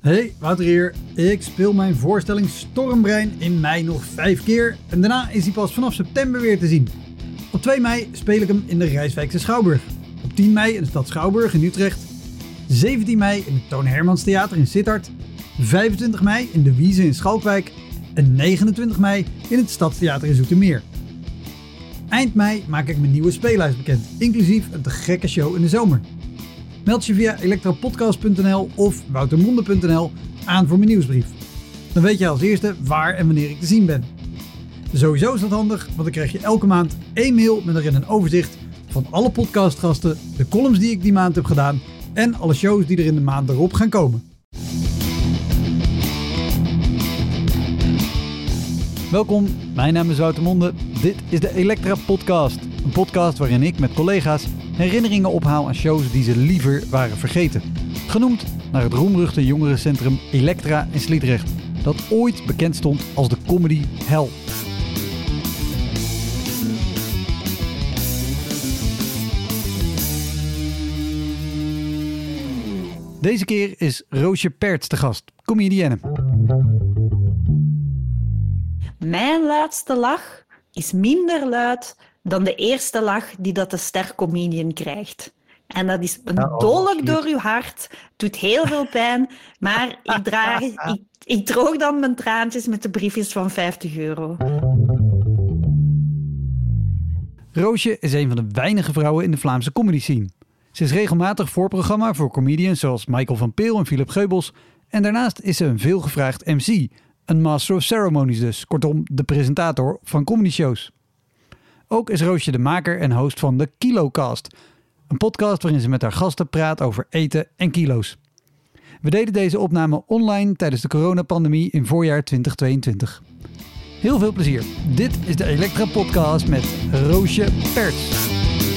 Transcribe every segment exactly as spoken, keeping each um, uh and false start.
Hey, Wouter hier. Ik speel mijn voorstelling Stormbrein in mei nog vijf keer en daarna is hij pas vanaf september weer te zien. Op twee mei speel ik hem in de Rijswijkse Schouwburg. Op tien mei in de stad Schouwburg in Utrecht. zeventien mei in het Toon Hermans Theater in Sittard. vijfentwintig mei in de Wieze in Schalkwijk. En negenentwintig mei in het Stadstheater in Zoetermeer. Eind mei maak ik mijn nieuwe speellijst bekend, inclusief een te gekke show in de zomer. Meld je via elektropodcast punt n l of woutermonde punt n l aan voor mijn nieuwsbrief. Dan weet je als eerste waar en wanneer ik te zien ben. Sowieso is dat handig, want dan krijg je elke maand één mail met erin een overzicht van alle podcastgasten, de columns die ik die maand heb gedaan en alle shows die er in de maand erop gaan komen. Welkom, mijn naam is Wouter Monde. Dit is de Elektra Podcast. Een podcast waarin ik met collega's herinneringen ophaal aan shows die ze liever waren vergeten. Genoemd naar het roemruchte jongerencentrum Elektra in Sliedrecht, dat ooit bekend stond als de comedy hell. Deze keer is Roosje Perts te gast, comedienne. Mijn luidste lach is minder luid dan de eerste lach die dat de stercomedian krijgt. En dat is een oh, dolk door uw hart, doet heel veel pijn, maar ik, draag, ik, ik droog dan mijn traantjes met de briefjes van vijftig euro. Roosje is een van de weinige vrouwen in de Vlaamse comedy scene. Ze is regelmatig voorprogramma voor comedians zoals Michael van Peel en Philip Geubels. En daarnaast is ze een veelgevraagd M C, een Master of Ceremonies dus, kortom de presentator van comedyshows. Ook is Roosje de maker en host van de KiloCast, een podcast waarin ze met haar gasten praat over eten en kilo's. We deden deze opname online tijdens de coronapandemie in voorjaar twintig tweeëntwintig. Heel veel plezier. Dit is de Elektra Podcast met Roosje Perts.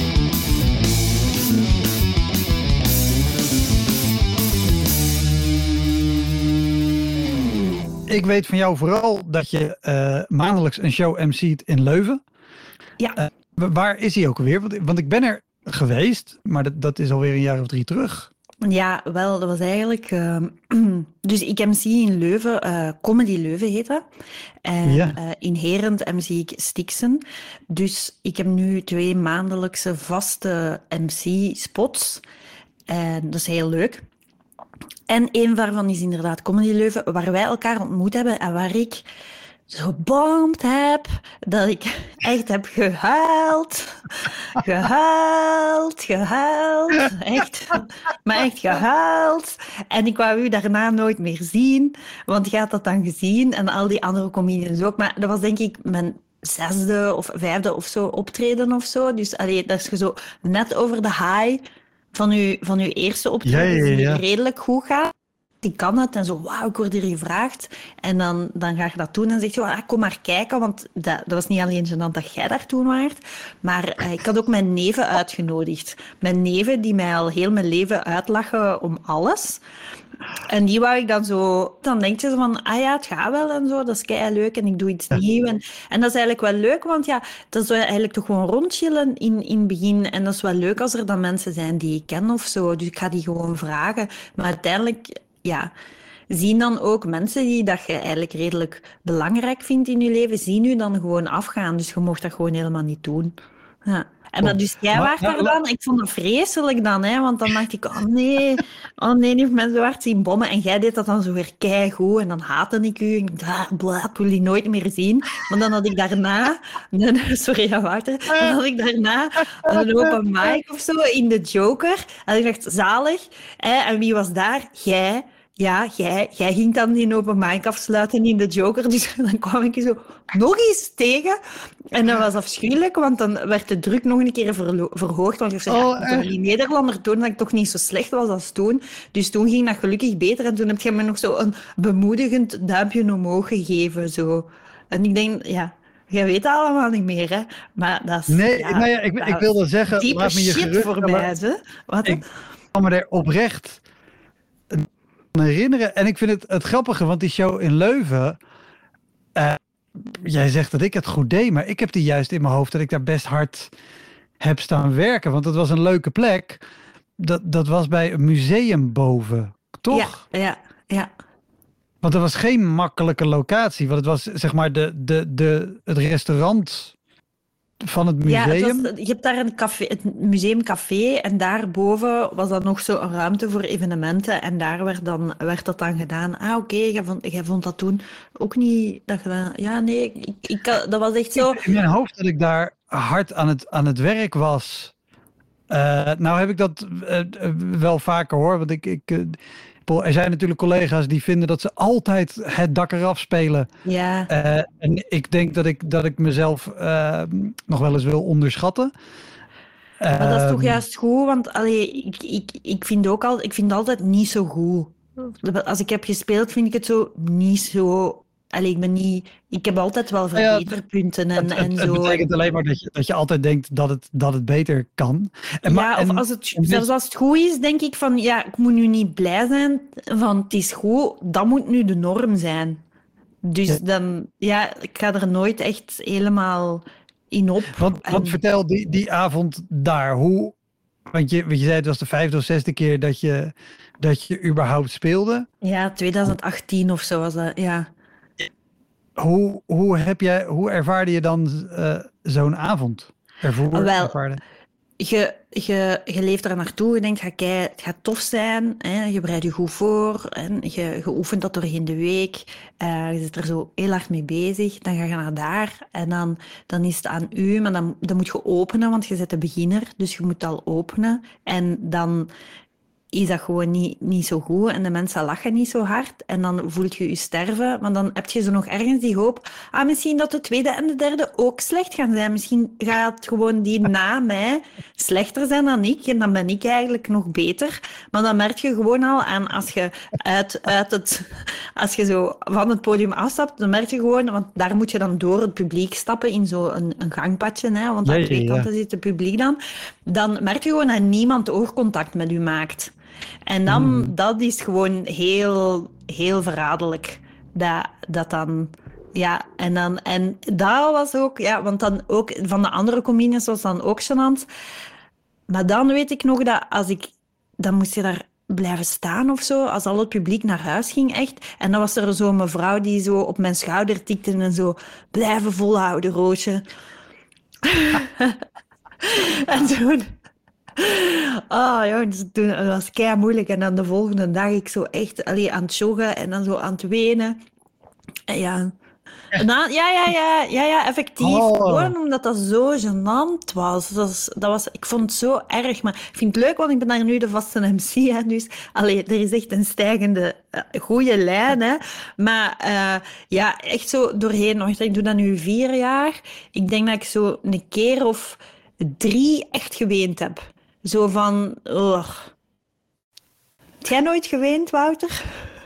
Ik weet van jou vooral dat je uh, maandelijks een show M C't in Leuven. Ja. Uh, waar is hij ook alweer? Want, want ik ben er geweest, maar dat, dat is alweer een jaar of drie terug. Ja, wel, dat was eigenlijk... Uh, dus ik M C in Leuven, uh, Comedy Leuven heet dat. En ja. uh, in Herent M C ik Stixen. Dus ik heb nu twee maandelijkse vaste M C-spots. En dat is heel leuk. En een daarvan is inderdaad Comedy Leuven, waar wij elkaar ontmoet hebben en waar ik zo gebomd heb, dat ik echt heb gehuild, gehuild, gehuild, echt, maar echt gehuild. En ik wou u daarna nooit meer zien, want je had dat dan gezien en al die andere comedians ook. Maar dat was denk ik mijn zesde of vijfde of zo optreden of zo. Dus allee, dat is zo net over de high van uw, van uw eerste optreden, ja, ja, ja. Die redelijk goed gaat. Ik kan het en zo, wauw, ik word hier gevraagd. En dan, dan ga je dat doen en zeg je, ah, kom maar kijken, want dat, dat was niet alleen gênant dat jij daar toen waart, maar eh, ik had ook mijn neven uitgenodigd. Mijn neven die mij al heel mijn leven uitlachen om alles. En die wou ik dan zo... Dan denk je zo van, ah ja, het gaat wel en zo, dat is keileuk en ik doe iets nieuws. En, en dat is eigenlijk wel leuk, want ja, dat is eigenlijk toch gewoon rondchillen in, in het begin. En dat is wel leuk als er dan mensen zijn die ik ken of zo. Dus ik ga die gewoon vragen. Maar uiteindelijk... Ja, zien dan ook mensen die dat je eigenlijk redelijk belangrijk vindt in je leven, zien u dan gewoon afgaan. Dus je mocht dat gewoon helemaal niet doen. Ja. En dat, dus jij waart daar dan. Ik vond dat vreselijk dan, hè, want dan dacht ik, oh nee, oh nee, die mensen waard zien bommen. En jij deed dat dan zo weer keigoed en dan haatte ik u. En ik dacht, blah, ik wil die nooit meer zien. Maar dan had ik daarna, sorry, ja, Wouter, dan had ik daarna een open mic of zo in de Joker. En ik dacht, zalig. Hè, en wie was daar? Jij. Ja, jij, jij ging dan die open mic afsluiten in de Joker, dus dan kwam ik je zo nog eens tegen. En dat was afschuwelijk, want dan werd de druk nog een keer verlo- verhoogd. Want ik zei, oh, ja, die Nederlander toonde dat ik toch niet zo slecht was als toen. Dus toen ging dat gelukkig beter. En toen heb je me nog zo een bemoedigend duimpje omhoog gegeven. Zo. En ik denk, ja... Jij weet het allemaal niet meer, hè? Maar dat is... Nee, ja, nou ja, ik, ik wilde zeggen... Diepe laat me je shit gerust, voor mij, hè? Wat? Ik kan me er oprecht herinneren. En ik vind het het grappige, want die show in Leuven... Uh, jij zegt dat ik het goed deed, maar ik heb die juist in mijn hoofd dat ik daar best hard heb staan werken. Want het was een leuke plek. Dat, dat was bij een museum boven, toch? Ja, ja. ja. Want het was geen makkelijke locatie. Want het was zeg maar de, de, de, het restaurant van het museum. Ja, het was, je hebt daar een café, het museumcafé en daarboven was dan nog zo een ruimte voor evenementen en daar werd, dan, werd dat dan gedaan. Ah, oké, okay, jij, vond, jij vond dat toen ook niet... Dat je, ja, nee, ik, ik, dat was echt zo... In mijn hoofd dat ik daar hard aan het, aan het werk was. Uh, nou heb ik dat uh, wel vaker hoor, want ik... ik uh, er zijn natuurlijk collega's die vinden dat ze altijd het dak eraf spelen. Ja. Uh, en ik denk dat ik, dat ik mezelf uh, nog wel eens wil onderschatten. Maar uh, dat is toch juist goed, want allee, ik, ik, ik, vind ook al, ik vind het altijd niet zo goed. Als ik heb gespeeld, vind ik het zo niet zo... Allee, ik ben niet... Ik heb altijd wel verbeterpunten en, het, het, en het zo. Het betekent alleen maar dat je, dat je altijd denkt dat het, dat het beter kan. En, ja, maar, of en, als het, zelfs als het goed is, denk ik van... Ja, ik moet nu niet blij zijn van het is goed. Dat moet nu de norm zijn. Dus ja. dan... Ja, ik ga er nooit echt helemaal in op. Want, en... want vertel die, die avond daar, hoe... Want je, je zei het was de vijfde of zesde keer dat je, dat je überhaupt speelde. Ja, twintig achttien of zo was dat, ja. Hoe, hoe, heb jij, hoe ervaarde je dan uh, zo'n avond? Ervoer, Wel, ervaarde? Je, je, je leeft er naartoe, je denkt, ga het gaat tof zijn, hè? Je bereidt je goed voor, hè? Je, je oefent dat doorheen de week, uh, je zit er zo heel hard mee bezig, dan ga je naar daar en dan, dan is het aan u, maar dan, dan moet je openen, want je bent de beginner, dus je moet al openen en dan... is dat gewoon niet, niet zo goed en de mensen lachen niet zo hard en dan voelt je je sterven, maar dan heb je zo nog ergens die hoop, ah, misschien dat de tweede en de derde ook slecht gaan zijn. Misschien gaat gewoon die na mij slechter zijn dan ik en dan ben ik eigenlijk nog beter. Maar dan merk je gewoon al aan als je uit, uit het, als je zo van het podium afstapt, dan merk je gewoon, want daar moet je dan door het publiek stappen in zo'n een, een gangpadje, hè, want aan twee kanten zit het publiek dan. Dan merk je gewoon dat niemand oogcontact met u maakt. En dan, hmm. dat is gewoon heel, heel verraderlijk. Dat, dat dan, ja, en dan, en dat was ook, ja, want dan ook, van de andere comedians was dan ook gênant. Maar dan weet ik nog dat als ik, dan moest je daar blijven staan of zo, als al het publiek naar huis ging, echt. En dan was er zo'n mevrouw die zo op mijn schouder tikte en zo, blijven volhouden, Roosje. En toen... Oh jongens, toen dat was kei moeilijk. En dan de volgende dag ik zo echt allee, aan het joggen en dan zo aan het wenen. En ja. En dan, ja, ja, ja, ja, ja, effectief. Oh. Gewoon omdat dat zo gênant was. Dat was, dat was. Ik vond het zo erg. Maar ik vind het leuk, want ik ben daar nu de vaste M C. Hè, dus allee, er is echt een stijgende, uh, goede lijn. Hè. Maar uh, ja, echt zo doorheen. Ik doe dat nu vier jaar. Ik denk dat ik zo een keer of drie echt geweend heb. Zo van... Oh. Heb jij nooit geweend, Wouter?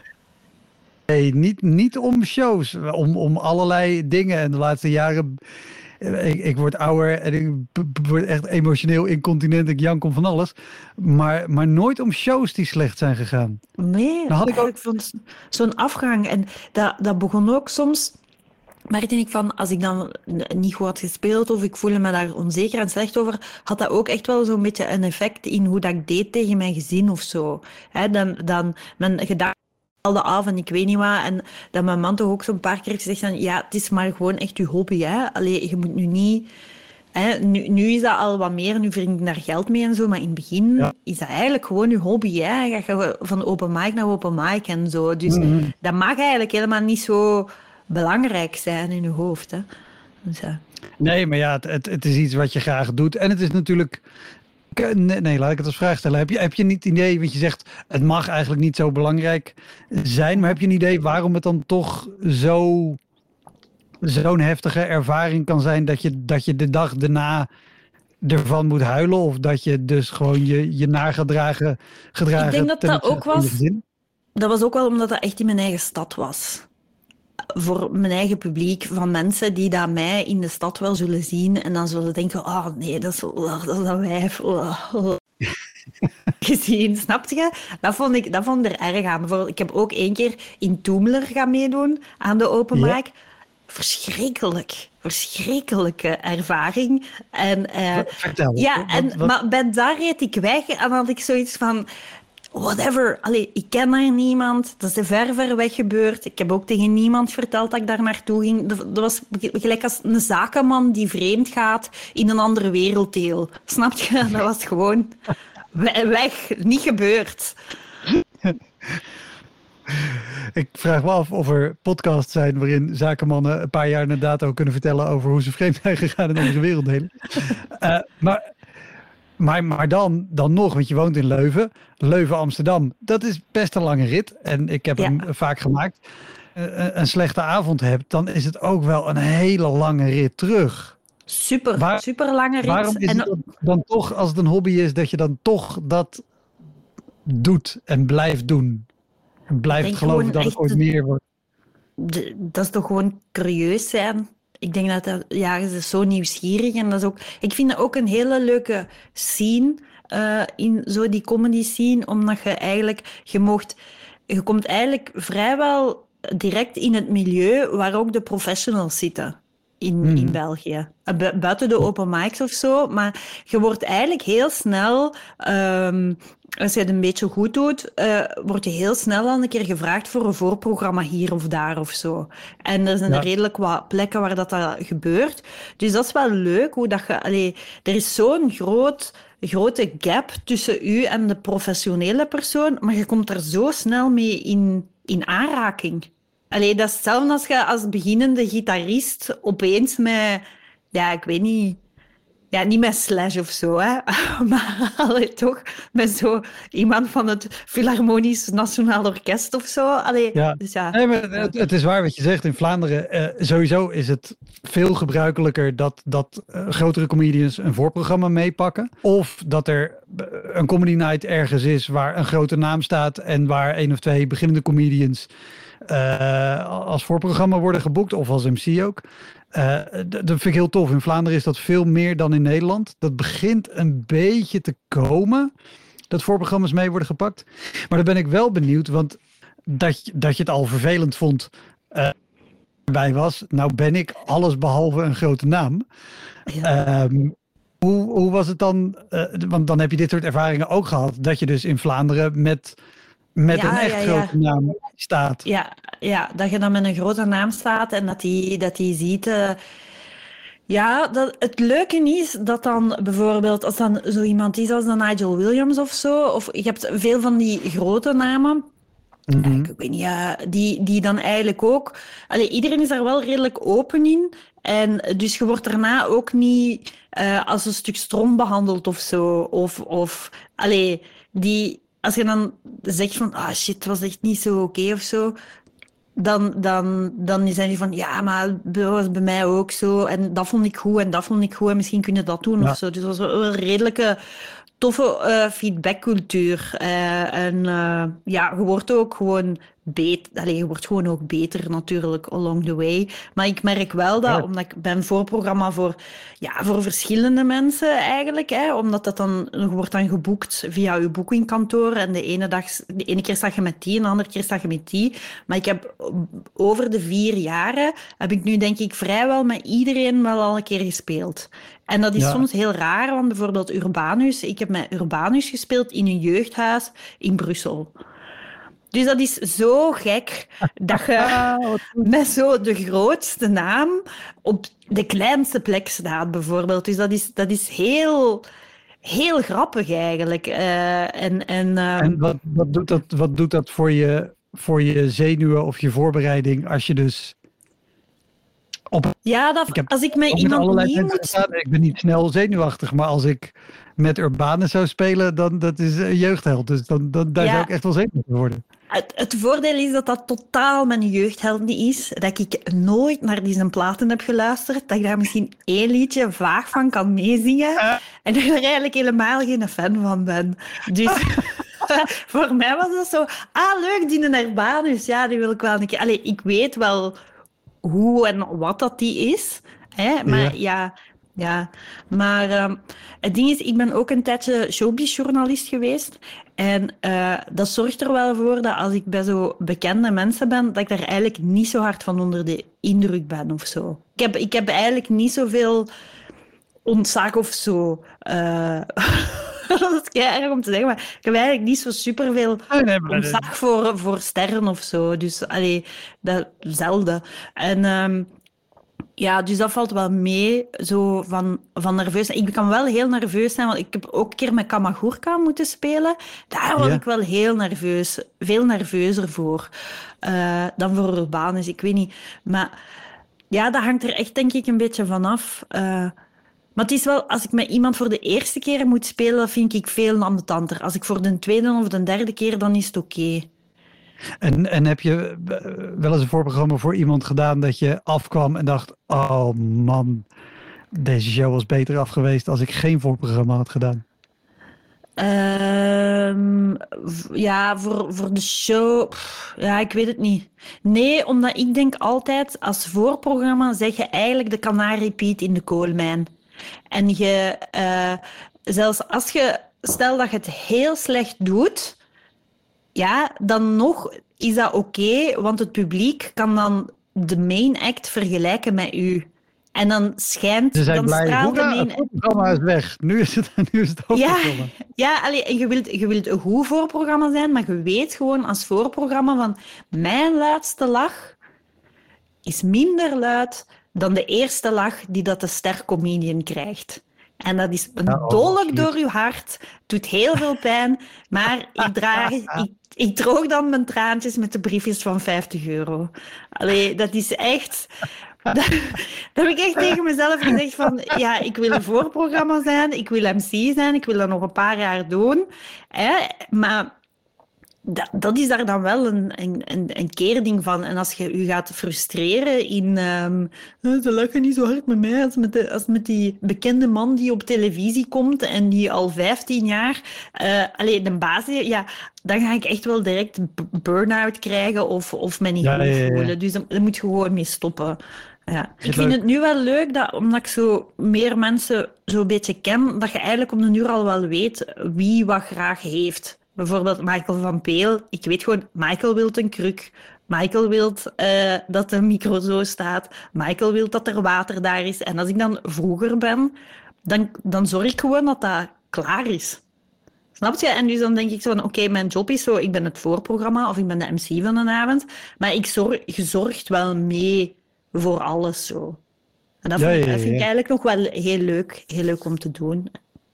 Nee, niet, niet om shows. Om, om allerlei dingen. En de laatste jaren... Ik, ik word ouder en ik word echt emotioneel incontinent. Ik jank om van alles. Maar, maar nooit om shows die slecht zijn gegaan. Nee, dan had ik ook... ik vond zo'n afgang. En dat, dat begon ook soms... Maar denk ik van, als ik dan niet goed had gespeeld of ik voelde me daar onzeker en slecht over, had dat ook echt wel zo'n beetje een effect in hoe dat ik deed tegen mijn gezin of zo. He, dan, dan mijn gedachten de af en ik weet niet wat. En dat mijn man toch ook zo'n paar keer gezegd van, ja, het is maar gewoon echt je hobby. Hè. Allee, je moet nu niet... Hè, nu, nu is dat al wat meer, nu verdien ik daar geld mee en zo, maar in het begin ja. is dat eigenlijk gewoon je hobby. Hè. Je gaat van open mic naar open mic en zo. Dus mm-hmm. dat mag eigenlijk helemaal niet zo... belangrijk zijn in je hoofd. Hè? Dus, ja. Nee, maar ja, het, het, het is iets wat je graag doet. En het is natuurlijk... Nee, nee, laat ik het als vraag stellen. Heb je, heb je niet idee, want je zegt... het mag eigenlijk niet zo belangrijk zijn... maar heb je een idee waarom het dan toch zo... zo'n heftige ervaring kan zijn... dat je, dat je de dag daarna ervan moet huilen... of dat je dus gewoon je, je nagedragen gedragen... Ik denk dat dat ook was... Dat was ook wel omdat dat echt in mijn eigen stad was. Voor mijn eigen publiek, van mensen die dat mij in de stad wel zullen zien en dan zullen denken, oh nee, dat is, oh, dat, is dat wijf. Oh, oh. Gezien, snap je? Dat vond ik, dat vond ik er erg aan. Bijvoorbeeld, ik heb ook één keer in Toemler gaan meedoen aan de open mic. Ja. Verschrikkelijk. Verschrikkelijke ervaring. En, uh, Vertel. Ja, en, wat, wat? Maar bij daar reed ik weg en dan had ik zoiets van... whatever. Allee, ik ken daar niemand. Dat is ver, ver weg gebeurd. Ik heb ook tegen niemand verteld dat ik daar naartoe ging. Dat, dat was gelijk als een zakenman die vreemd gaat in een andere werelddeel. Snap je? Dat was gewoon weg. Niet gebeurd. Ik vraag me af of er podcasts zijn waarin zakenmannen een paar jaar inderdaad ook kunnen vertellen over hoe ze vreemd zijn gegaan in andere werelddelen. uh, maar maar, maar dan, dan nog, want je woont in Leuven. Leuven-Amsterdam, dat is best een lange rit. En ik heb ja. hem vaak gemaakt. Uh, een slechte avond hebt, dan is het ook wel een hele lange rit terug. Super, Waar, super lange rit. Waarom is en... het dan toch, als het een hobby is, dat je dan toch dat doet en blijft doen? En blijft geloven dat het ooit meer wordt. De, dat is toch gewoon curieus zijn. Ik denk dat dat, ja, ze is zo nieuwsgierig. En dat is ook, ik vind dat ook een hele leuke scene, uh, in zo die comedy scene, omdat je eigenlijk, je mocht, je komt eigenlijk vrijwel direct in het milieu waar ook de professionals zitten. In, mm. in België. Bu- buiten de open mics of zo. Maar je wordt eigenlijk heel snel... Um, als je het een beetje goed doet, uh, word je heel snel al een keer gevraagd voor een voorprogramma hier of daar of zo. En er zijn ja. redelijk wat plekken waar dat, dat gebeurt. Dus dat is wel leuk. Hoe dat je, allee, er is zo'n groot, grote gap tussen u en de professionele persoon, maar je komt er zo snel mee in, in aanraking. Allee, dat is hetzelfde als je als beginnende gitarist opeens met... Ja, ik weet niet... Ja, niet met Slash of zo, hè. Maar allee, toch met zo iemand van het Philharmonisch Nationaal Orkest of zo. Allee, ja. Dus ja. Nee, maar het, het is waar wat je zegt. In Vlaanderen uh, sowieso is het veel gebruikelijker dat, dat uh, grotere comedians een voorprogramma meepakken. Of dat er een comedy night ergens is waar een grote naam staat en waar één of twee beginnende comedians uh, als voorprogramma worden geboekt. Of als M C ook. Uh, dat vind ik heel tof. In Vlaanderen is dat veel meer dan in Nederland. Dat begint een beetje te komen, dat voorprogramma's mee worden gepakt. Maar dan ben ik wel benieuwd, want dat, dat je het al vervelend vond uh, erbij was. Nou ben ik alles behalve een grote naam. Ja. Um, hoe, hoe was het dan? Uh, want dan heb je dit soort ervaringen ook gehad. Dat je dus in Vlaanderen met... Met ja, een echt ja, grote ja. naam staat. Ja, ja, dat je dan met een grote naam staat en dat die, dat die ziet... Uh, ja, dat, het leuke is dat dan bijvoorbeeld... Als dan zo iemand is als dan Nigel Williams of zo... Of je hebt veel van die grote namen... Mm-hmm. Ik weet niet, ja, die, die dan eigenlijk ook... Allee, iedereen is daar wel redelijk open in. En dus je wordt daarna ook niet uh, als een stuk stroom behandeld of zo. Of... of allee, die... Als je dan zegt van, ah shit, het was echt niet zo oké okay of zo, dan, dan, dan zijn die van, ja, maar dat was bij mij ook zo, en dat vond ik goed, en dat vond ik goed, en misschien kun je dat doen ja. of zo. Dus dat was wel een redelijke, toffe uh, feedbackcultuur. Uh, en uh, ja, je wordt ook gewoon beter, allee, je wordt gewoon ook beter natuurlijk along the way. Maar ik merk wel dat, ja. omdat ik ben voorprogramma voor, ja, voor verschillende mensen eigenlijk, hè, omdat dat dan, je wordt dan geboekt via je boekingkantoor en de ene, dag, de ene keer sta je met die en de andere keer sta je met die. Maar ik heb over de vier jaren, heb ik nu denk ik vrijwel met iedereen wel al een keer gespeeld. En dat is ja. soms heel raar, want bijvoorbeeld Urbanus, ik heb met Urbanus gespeeld in een jeugdhuis in Brussel. Dus dat is zo gek dat je met zo de grootste naam op de kleinste plek staat, bijvoorbeeld. Dus dat is, dat is heel, heel grappig eigenlijk. Uh, en en, uh... en wat, wat, doet dat, wat doet dat voor je, voor je zenuwen of je voorbereiding als je dus... Op, ja, dat, ik als ik met iemand niet moet... Staan, ik ben niet snel zenuwachtig, maar als ik met Urbanus zou spelen, dan dat is een jeugdheld. Dus dan, dan, daar ja. zou ik echt wel zenuwachtig worden. Het, het voordeel is dat dat totaal mijn jeugdheld niet is. Dat ik nooit naar die zijn platen heb geluisterd. Dat ik daar misschien één liedje vaag van kan meezingen. Uh. En dat ik er eigenlijk helemaal geen fan van ben. Dus voor mij was dat zo... Ah, leuk, die een Urbanus. Ja, die wil ik wel een keer... Allee, ik weet wel hoe en wat dat die is. Hè? Maar ja... ja Ja, maar uh, het ding is, ik ben ook een tijdje showbiz-journalist geweest. En uh, dat zorgt er wel voor dat als ik bij zo bekende mensen ben, dat ik daar eigenlijk niet zo hard van onder de indruk ben of zo. Ik heb, ik heb eigenlijk niet zoveel ontzag of zo. Uh, dat is kei erg om te zeggen, maar ik heb eigenlijk niet zo superveel Nee, nee, maar dat- ontzag voor, voor sterren of zo. Dus, allee, dat zelden. En ehm, ja, dus dat valt wel mee, zo van, van nerveus. Ik kan wel heel nerveus zijn, want ik heb ook een keer met Kamagurka moeten spelen. Daar was Ja. ik wel heel nerveus. Veel nerveuzer voor eh, dan voor Urbanus. Ik weet niet. Maar ja, dat hangt er echt denk ik een beetje van af. Eh, maar het is wel, als ik met iemand voor de eerste keer moet spelen, vind ik veel ambetanter. Als ik voor de tweede of de derde keer, dan is het oké. En, en heb je eh, wel eens een voorprogramma voor iemand gedaan dat je afkwam en dacht, oh man, deze show was beter af geweest als ik geen voorprogramma had gedaan? Ehm, v- ja, voor, voor de show, pff, ja, ik weet het niet. Nee, omdat ik denk altijd, als voorprogramma zeg je eigenlijk de kanariepiet in de koolmijn. En je, eh, zelfs als je, stel dat je het heel slecht doet, ja, dan nog is dat oké, want het publiek kan dan de main act vergelijken met u. En dan schijnt, Ze zijn dan blij, straalt de hoera, main het voorprogramma is weg. Nu is het, nu is het Ja, hoofdprogramma. ja allee, en je wilt, je wilt een goed voorprogramma zijn, maar je weet gewoon als voorprogramma van mijn luidste lach is minder luid dan de eerste lach die dat de stercomedian krijgt. En dat is een Ja, oh, dolk absoluut. door je hart, doet heel veel pijn, maar ik, draag, ik, ik droog dan mijn traantjes met de briefjes van vijftig euro. Allee, dat is echt... Dat, dat heb ik echt tegen mezelf gezegd van, ja, ik wil een voorprogramma zijn, ik wil M C zijn, ik wil dat nog een paar jaar doen. Hè, maar dat, dat is daar dan wel een, een, een, een keerding van. En als je je gaat frustreren in... ehm, "Eh, ze lachen niet zo hard met mij als met, de, als met die bekende man die op televisie komt en die al vijftien jaar... eh alleen de basis... Ja, dan ga ik echt wel direct een b- burn-out krijgen of, of me niet Ja, goed ja, ja, ja. voelen. Dus daar, daar moet je gewoon mee stoppen. Ja. het Ik vind leuk? het nu wel leuk, dat, omdat ik zo meer mensen zo'n beetje ken, dat je eigenlijk om de uur al wel weet wie wat graag heeft. Bijvoorbeeld Michael van Peel. Ik weet gewoon, Michael wil een kruk. Michael wil eh, dat de micro zo staat. Michael wil dat er water daar is. En als ik dan vroeger ben, dan, dan zorg ik gewoon dat dat klaar is. Snap je? En dus dan denk ik zo van, oké, mijn job is zo, ik ben het voorprogramma of ik ben de M C van de avond, maar ik zorg, je zorgt wel mee voor alles zo. En dat Ja, vind, ik- ja, dat vind ik ja. eigenlijk nog wel heel leuk, heel leuk om te doen.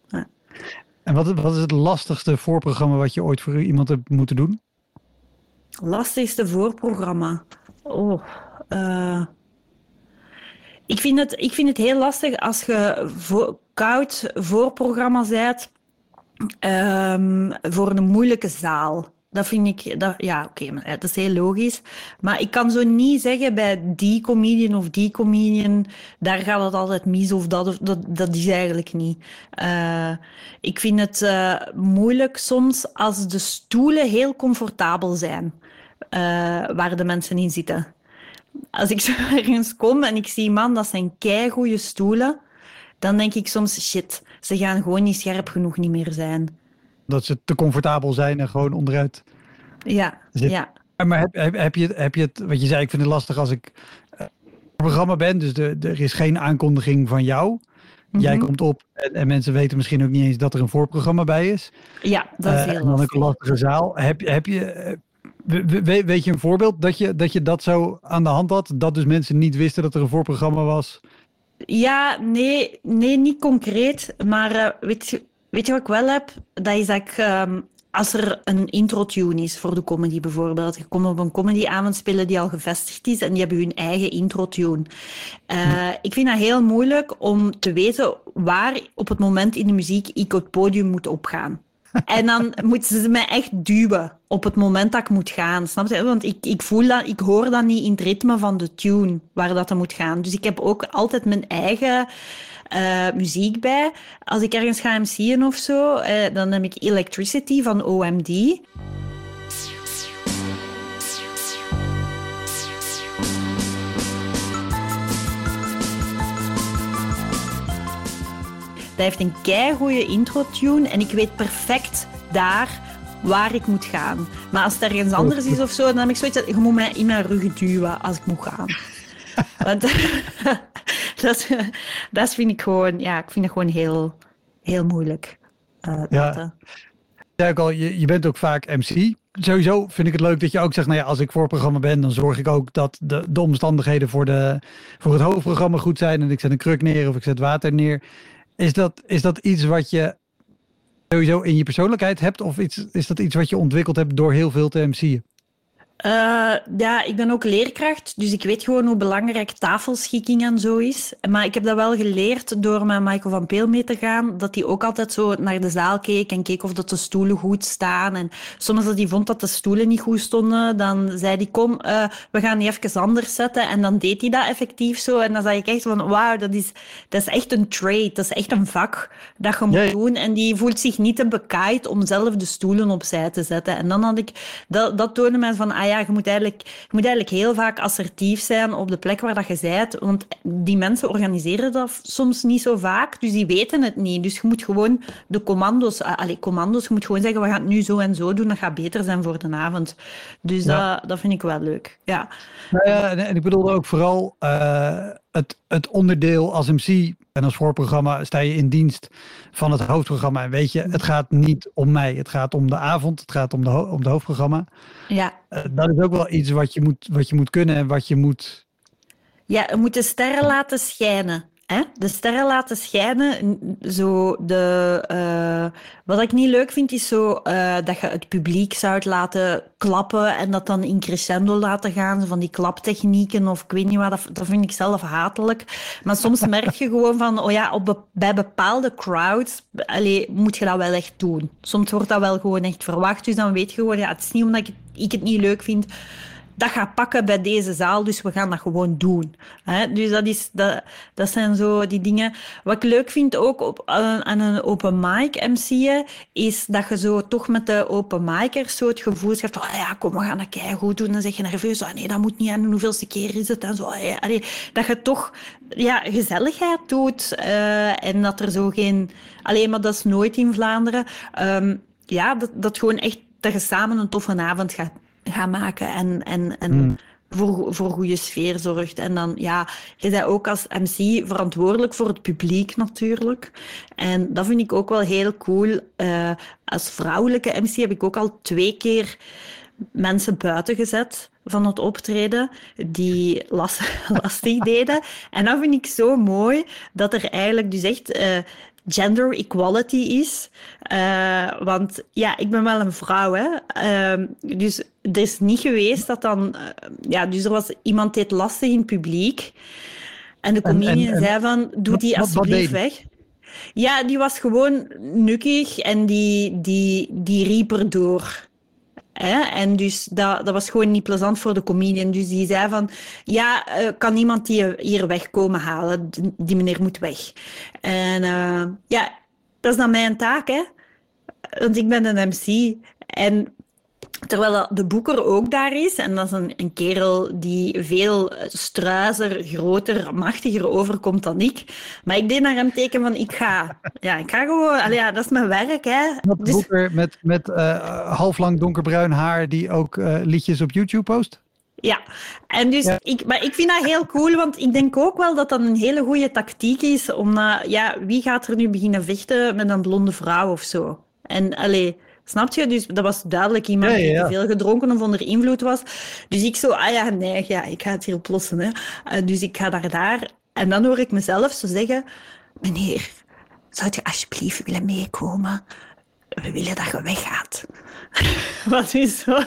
En wat, wat is het lastigste voorprogramma wat je ooit voor iemand hebt moeten doen? Lastigste voorprogramma. Oh, eh, ik, vind het, ik vind het heel lastig als je voor, koud voorprogramma bent ehm, voor een moeilijke zaal. Dat vind ik, dat, ja, oké, maar dat is heel logisch. Maar ik kan zo niet zeggen bij die comedian of die comedian, daar gaat het altijd mis of dat, of dat, dat is eigenlijk niet. Eh, ik vind het eh, moeilijk soms als de stoelen heel comfortabel zijn, eh, waar de mensen in zitten. Als ik zo ergens kom en ik zie, man, dat zijn keigoeie stoelen, dan denk ik soms, shit, ze gaan gewoon niet scherp genoeg niet meer zijn. Dat ze te comfortabel zijn en gewoon onderuit Ja, zitten. ja. Maar heb, heb, heb, je, heb je het, wat je zei, ik vind het lastig als ik uh, programma ben, dus de, de, er is geen aankondiging van jou. Jij Mhm. komt op en, en mensen weten misschien ook niet eens dat er een voorprogramma bij is. Ja, dat is Uh, heel en dan ook lastig. een lastige zaal. Heb, heb je, eh, we- we- weet je een voorbeeld dat je, dat je dat zo aan de hand had? Dat dus mensen niet wisten dat er een voorprogramma was? Ja, nee, nee, niet concreet. Maar eh, weet je, weet je wat ik wel heb? Dat is dat ik, ehm, als er een intro-tune is voor de comedy bijvoorbeeld. Je komt op een comedyavond spelen die al gevestigd is en die hebben hun eigen intro-tune. Eh, Ik vind dat heel moeilijk om te weten waar op het moment in de muziek ik het podium moet opgaan. En dan moeten ze mij echt duwen op het moment dat ik moet gaan. Snap je? Want ik, ik voel dat, ik hoor dat niet in het ritme van de tune waar dat moet gaan. Dus ik heb ook altijd mijn eigen eh, muziek bij. Als ik ergens ga M C'en of zo, eh, dan heb ik Electricity van O M D. Dat heeft een keigoeie intro-tune en ik weet perfect daar waar ik moet gaan. Maar als het ergens anders is of zo, dan heb ik zoiets dat je moet mij in mijn rug duwen als ik moet gaan. Want dat, is- dat vind ik gewoon, ja, ik vind het gewoon heel, heel moeilijk. uh, Ja. laten. Ja, ik al, je, je bent ook vaak M C. Sowieso vind ik het leuk dat je ook zegt, nou ja, als ik voorprogramma ben, dan zorg ik ook dat de, de omstandigheden voor, de, voor het hoofdprogramma goed zijn. En ik zet een kruk neer of ik zet water neer. Is dat, is dat iets wat je sowieso in je persoonlijkheid hebt? Of iets, is dat iets wat je ontwikkeld hebt door heel veel te M C'en? Uh, ja, ik ben ook leerkracht, dus ik weet gewoon hoe belangrijk tafelschikking en zo is. Maar ik heb dat wel geleerd door met Michael van Peel mee te gaan, dat hij ook altijd zo naar de zaal keek en keek of dat de stoelen goed staan. En soms als hij vond dat de stoelen niet goed stonden, dan zei hij, kom, uh, we gaan die even anders zetten. En dan deed hij dat effectief zo. En dan zag ik echt van, wauw, dat is, dat is echt een trade, dat is echt een vak dat je moet ja, ja. doen. En die voelt zich niet te bekaaid om zelf de stoelen opzij te zetten. En dan had ik, dat, dat toonde mij van, ah ja, je moet, eigenlijk, je moet eigenlijk heel vaak assertief zijn op de plek waar dat je bent, want die mensen organiseren dat soms niet zo vaak, dus die weten het niet. Dus je moet gewoon de commando's, allez, commando's, je moet gewoon zeggen, we gaan het nu zo en zo doen, dat gaat beter zijn voor de avond. Dus ja. dat, dat vind ik wel leuk, ja. Nou ja, en ik bedoelde ook vooral uh, het, het onderdeel als M C en als voorprogramma sta je in dienst van het hoofdprogramma. En weet je, het gaat niet om mij. Het gaat om de avond. Het gaat om de, ho- om het hoofdprogramma. Ja. Uh, dat is ook wel iets wat je moet, wat je moet kunnen en wat je moet... Ja, je moet de sterren laten schijnen. Hè? De sterren laten schijnen. Zo de, uh, wat ik niet leuk vind, is zo, uh, dat je het publiek zou laten klappen en dat dan in crescendo laten gaan. Zo van die klaptechnieken of ik weet niet wat. Dat, dat vind ik zelf hatelijk. Maar soms merk je gewoon van, oh ja, op be- bij bepaalde crowds allee, moet je dat wel echt doen. Soms wordt dat wel gewoon echt verwacht. Dus dan weet je gewoon, ja, het is niet omdat ik het, ik het niet leuk vind... dat gaat pakken bij deze zaal, dus we gaan dat gewoon doen. He, dus dat, is, dat, dat zijn zo die dingen. Wat ik leuk vind ook op, aan een open mic M C'en, is dat je zo toch met de open micers zo het gevoel hebt van, oh ja, kom, we gaan dat keigoed doen. Dan zeg je nerveus, oh nee, dat moet niet, en hoeveelste keer is het? En zo, allee, dat je toch ja, gezelligheid doet uh, en dat er zo geen... Alleen maar dat is nooit in Vlaanderen. Um, ja, dat, dat gewoon echt, dat je samen een toffe avond gaat gaan maken en, en, en mm. voor, voor goede sfeer zorgt. En dan, ja, je bent ook als M C verantwoordelijk voor het publiek natuurlijk. En dat vind ik ook wel heel cool. Uh, als vrouwelijke M C heb ik ook al twee keer mensen buiten gezet van het optreden die last, lastig deden. En dat vind ik zo mooi, dat er eigenlijk dus echt... Uh, gender equality is. Uh, want ja, ik ben wel een vrouw, hè. Uh, dus er is niet geweest dat dan... Uh, ja, dus er was iemand die het lastig in het publiek. En de comedian en, en, zei van, doe die wat, alsjeblieft wat weg. Ja, die was gewoon nukkig en die, die, die riep erdoor. Hè? En dus dat, dat was gewoon niet plezant voor de comedian. Dus die zei van, ja, uh, kan iemand die hier weg komen halen? Die meneer moet weg. En uh, ja, dat is dan mijn taak, hè. Want ik ben een M C. En terwijl de boeker ook daar is, en dat is een, een kerel die veel struizer, groter, machtiger overkomt dan ik. Maar ik deed naar hem teken van, ik ga. Ja, ik ga gewoon, allee, ja, dat is mijn werk, hè. Dat dus... boeker met, met uh, halflang donkerbruin haar die ook uh, liedjes op YouTube post? Ja, en dus ja. Ik, maar ik vind dat heel cool, want ik denk ook wel dat dat een hele goede tactiek is, omdat, ja, wie gaat er nu beginnen vechten met een blonde vrouw of zo? En, allee... Snap je? Dus dat was duidelijk iemand die ja, ja, ja. veel gedronken of onder invloed was. Dus ik zo, ah ja, nee, ja, ik ga het hier oplossen. Hè. Uh, dus ik ga daar daar. En dan hoor ik mezelf zo zeggen, meneer, zou je alsjeblieft willen meekomen? We willen dat je weggaat. Wat is zo?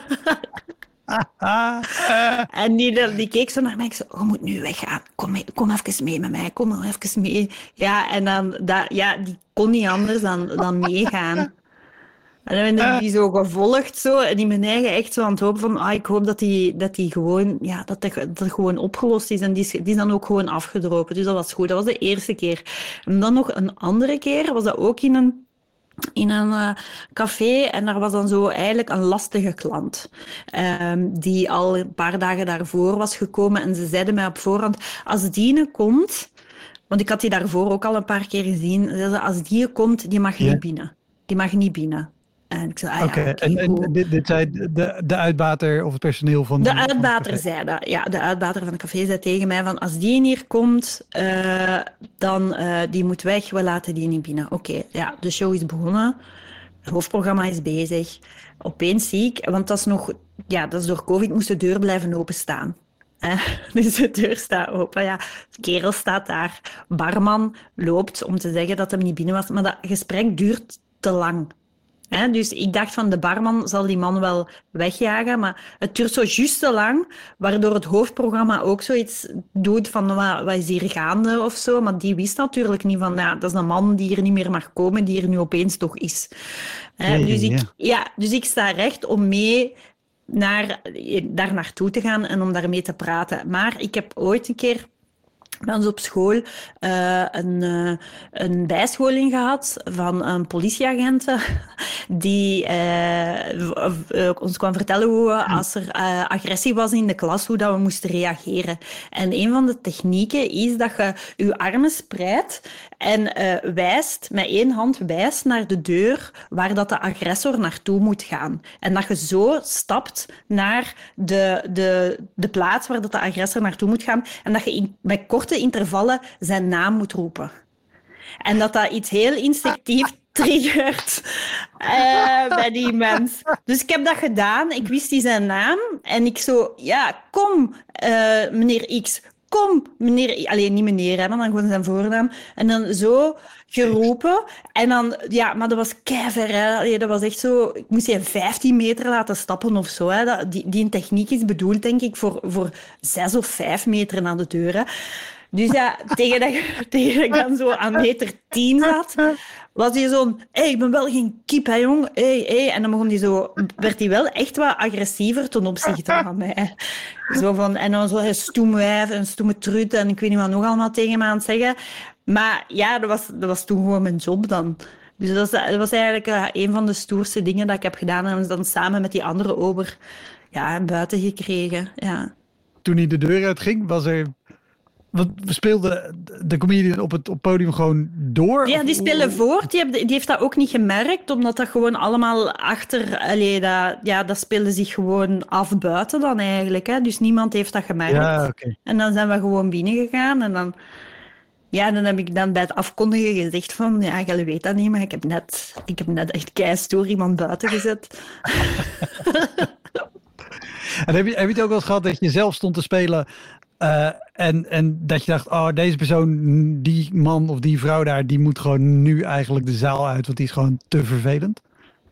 En die, die keek zo naar mij. Ik zei, je moet nu weggaan. Kom, mee, kom even mee met mij. Kom even mee. Ja, en dan, dat, ja, die kon niet anders dan, dan meegaan. En dan hebben die zo gevolgd zo, en die mijn eigen echt zo aan het hopen van, ah, ik hoop dat die, dat die gewoon, ja, dat dat, dat gewoon opgelost is. En die is, die is dan ook gewoon afgedropen. Dus dat was goed. Dat was de eerste keer. En dan nog een andere keer was dat ook in een, in een uh, café. En daar was dan zo eigenlijk een lastige klant. Um, die al een paar dagen daarvoor was gekomen. En ze zeiden mij op voorhand, als die komt, want ik had die daarvoor ook al een paar keer gezien. Ze zeiden, als die komt, die mag ja. niet binnen. Die mag niet binnen. En ik zei, ah, Oké, ja, okay. okay, en, en dit, dit zei de, de uitbater of het personeel van... De uitbater van zei dat. Ja, de uitbater van het café zei tegen mij van, als die hier komt, uh, dan uh, die moet weg, we laten die niet binnen. Oké, okay, ja, de show is begonnen. Het hoofdprogramma is bezig. Opeens zie ik, want dat is nog... Ja, dat is door COVID, moest de deur blijven openstaan. Eh, dus de deur staat open, ja. De kerel staat daar. Barman loopt om te zeggen dat hij niet binnen was. Maar dat gesprek duurt te lang. Eh, dus ik dacht van, de barman zal die man wel wegjagen. Maar het duurt zo juist te lang, waardoor het hoofdprogramma ook zoiets doet van, wat, wat is hier gaande of zo. Maar die wist natuurlijk niet van, ja, dat is een man die hier niet meer mag komen, die er nu opeens toch is. Eh, nee, dus, ik, ja. Ja, dus ik sta recht om mee... Naar, daar naartoe te gaan en om daarmee te praten. Maar ik heb ooit een keer bij ons op school uh, een, uh, een bijscholing gehad van een politieagent die uh, ons kwam vertellen hoe als er uh, agressie was in de klas, hoe dat we moesten reageren. En een van de technieken is dat je je armen spreidt en uh, wijst, met één hand wijst naar de deur waar dat de agressor naartoe moet gaan. En dat je zo stapt naar de, de, de plaats waar dat de agressor naartoe moet gaan en dat je in, met korte intervallen zijn naam moet roepen. En dat dat iets heel instinctief triggert uh, bij die mens. Dus ik heb dat gedaan. Ik wist die zijn naam. En ik zo, ja, kom, uh, meneer X. Kom, meneer... Alleen niet meneer, hè, maar dan gewoon zijn voornaam. En dan zo geroepen. En dan... Ja, maar dat was keiver, hè. Allee, dat was echt zo... Ik moest je vijftien meter laten stappen of zo, hè. Dat, die, die techniek is bedoeld, denk ik, voor, voor zes of vijf meter naar de deur, hè. Dus ja, tegen dat, tegen dat ik dan zo aan meter tien zat, was hij zo'n... Hé, hey, ik ben wel geen kip, hè, jong. Hey, hey. En dan begon hij zo... Werd hij wel echt wat agressiever ten opzichte van mij. Zo van... En dan zo een stoeme wijf, een stoeme trut en ik weet niet wat nog allemaal tegen me aan het zeggen. Maar ja, dat was, dat was toen gewoon mijn job dan. Dus dat was, dat was eigenlijk uh, een van de stoerste dingen dat ik heb gedaan. En dan samen met die andere ober ja, buiten gekregen. Ja. Toen hij de deur uitging, was er... Want we speelden de comedian op het op podium gewoon door? Ja, die spelen voort. Die, heb, die heeft dat ook niet gemerkt, omdat dat gewoon allemaal achter... Allee, dat, ja, dat speelde zich gewoon af buiten dan eigenlijk. Hè. Dus niemand heeft dat gemerkt. Ja, okay. En dan zijn we gewoon binnengegaan en dan... Ja, dan heb ik dan bij het afkondigen gezegd van... Ja, jij weet dat niet, maar ik heb net, ik heb net echt keistoer iemand buiten gezet. En heb je, heb je het ook wel eens gehad dat je zelf stond te spelen... Uh, en, en dat je dacht, oh, deze persoon, die man of die vrouw daar, die moet gewoon nu eigenlijk de zaal uit, want die is gewoon te vervelend?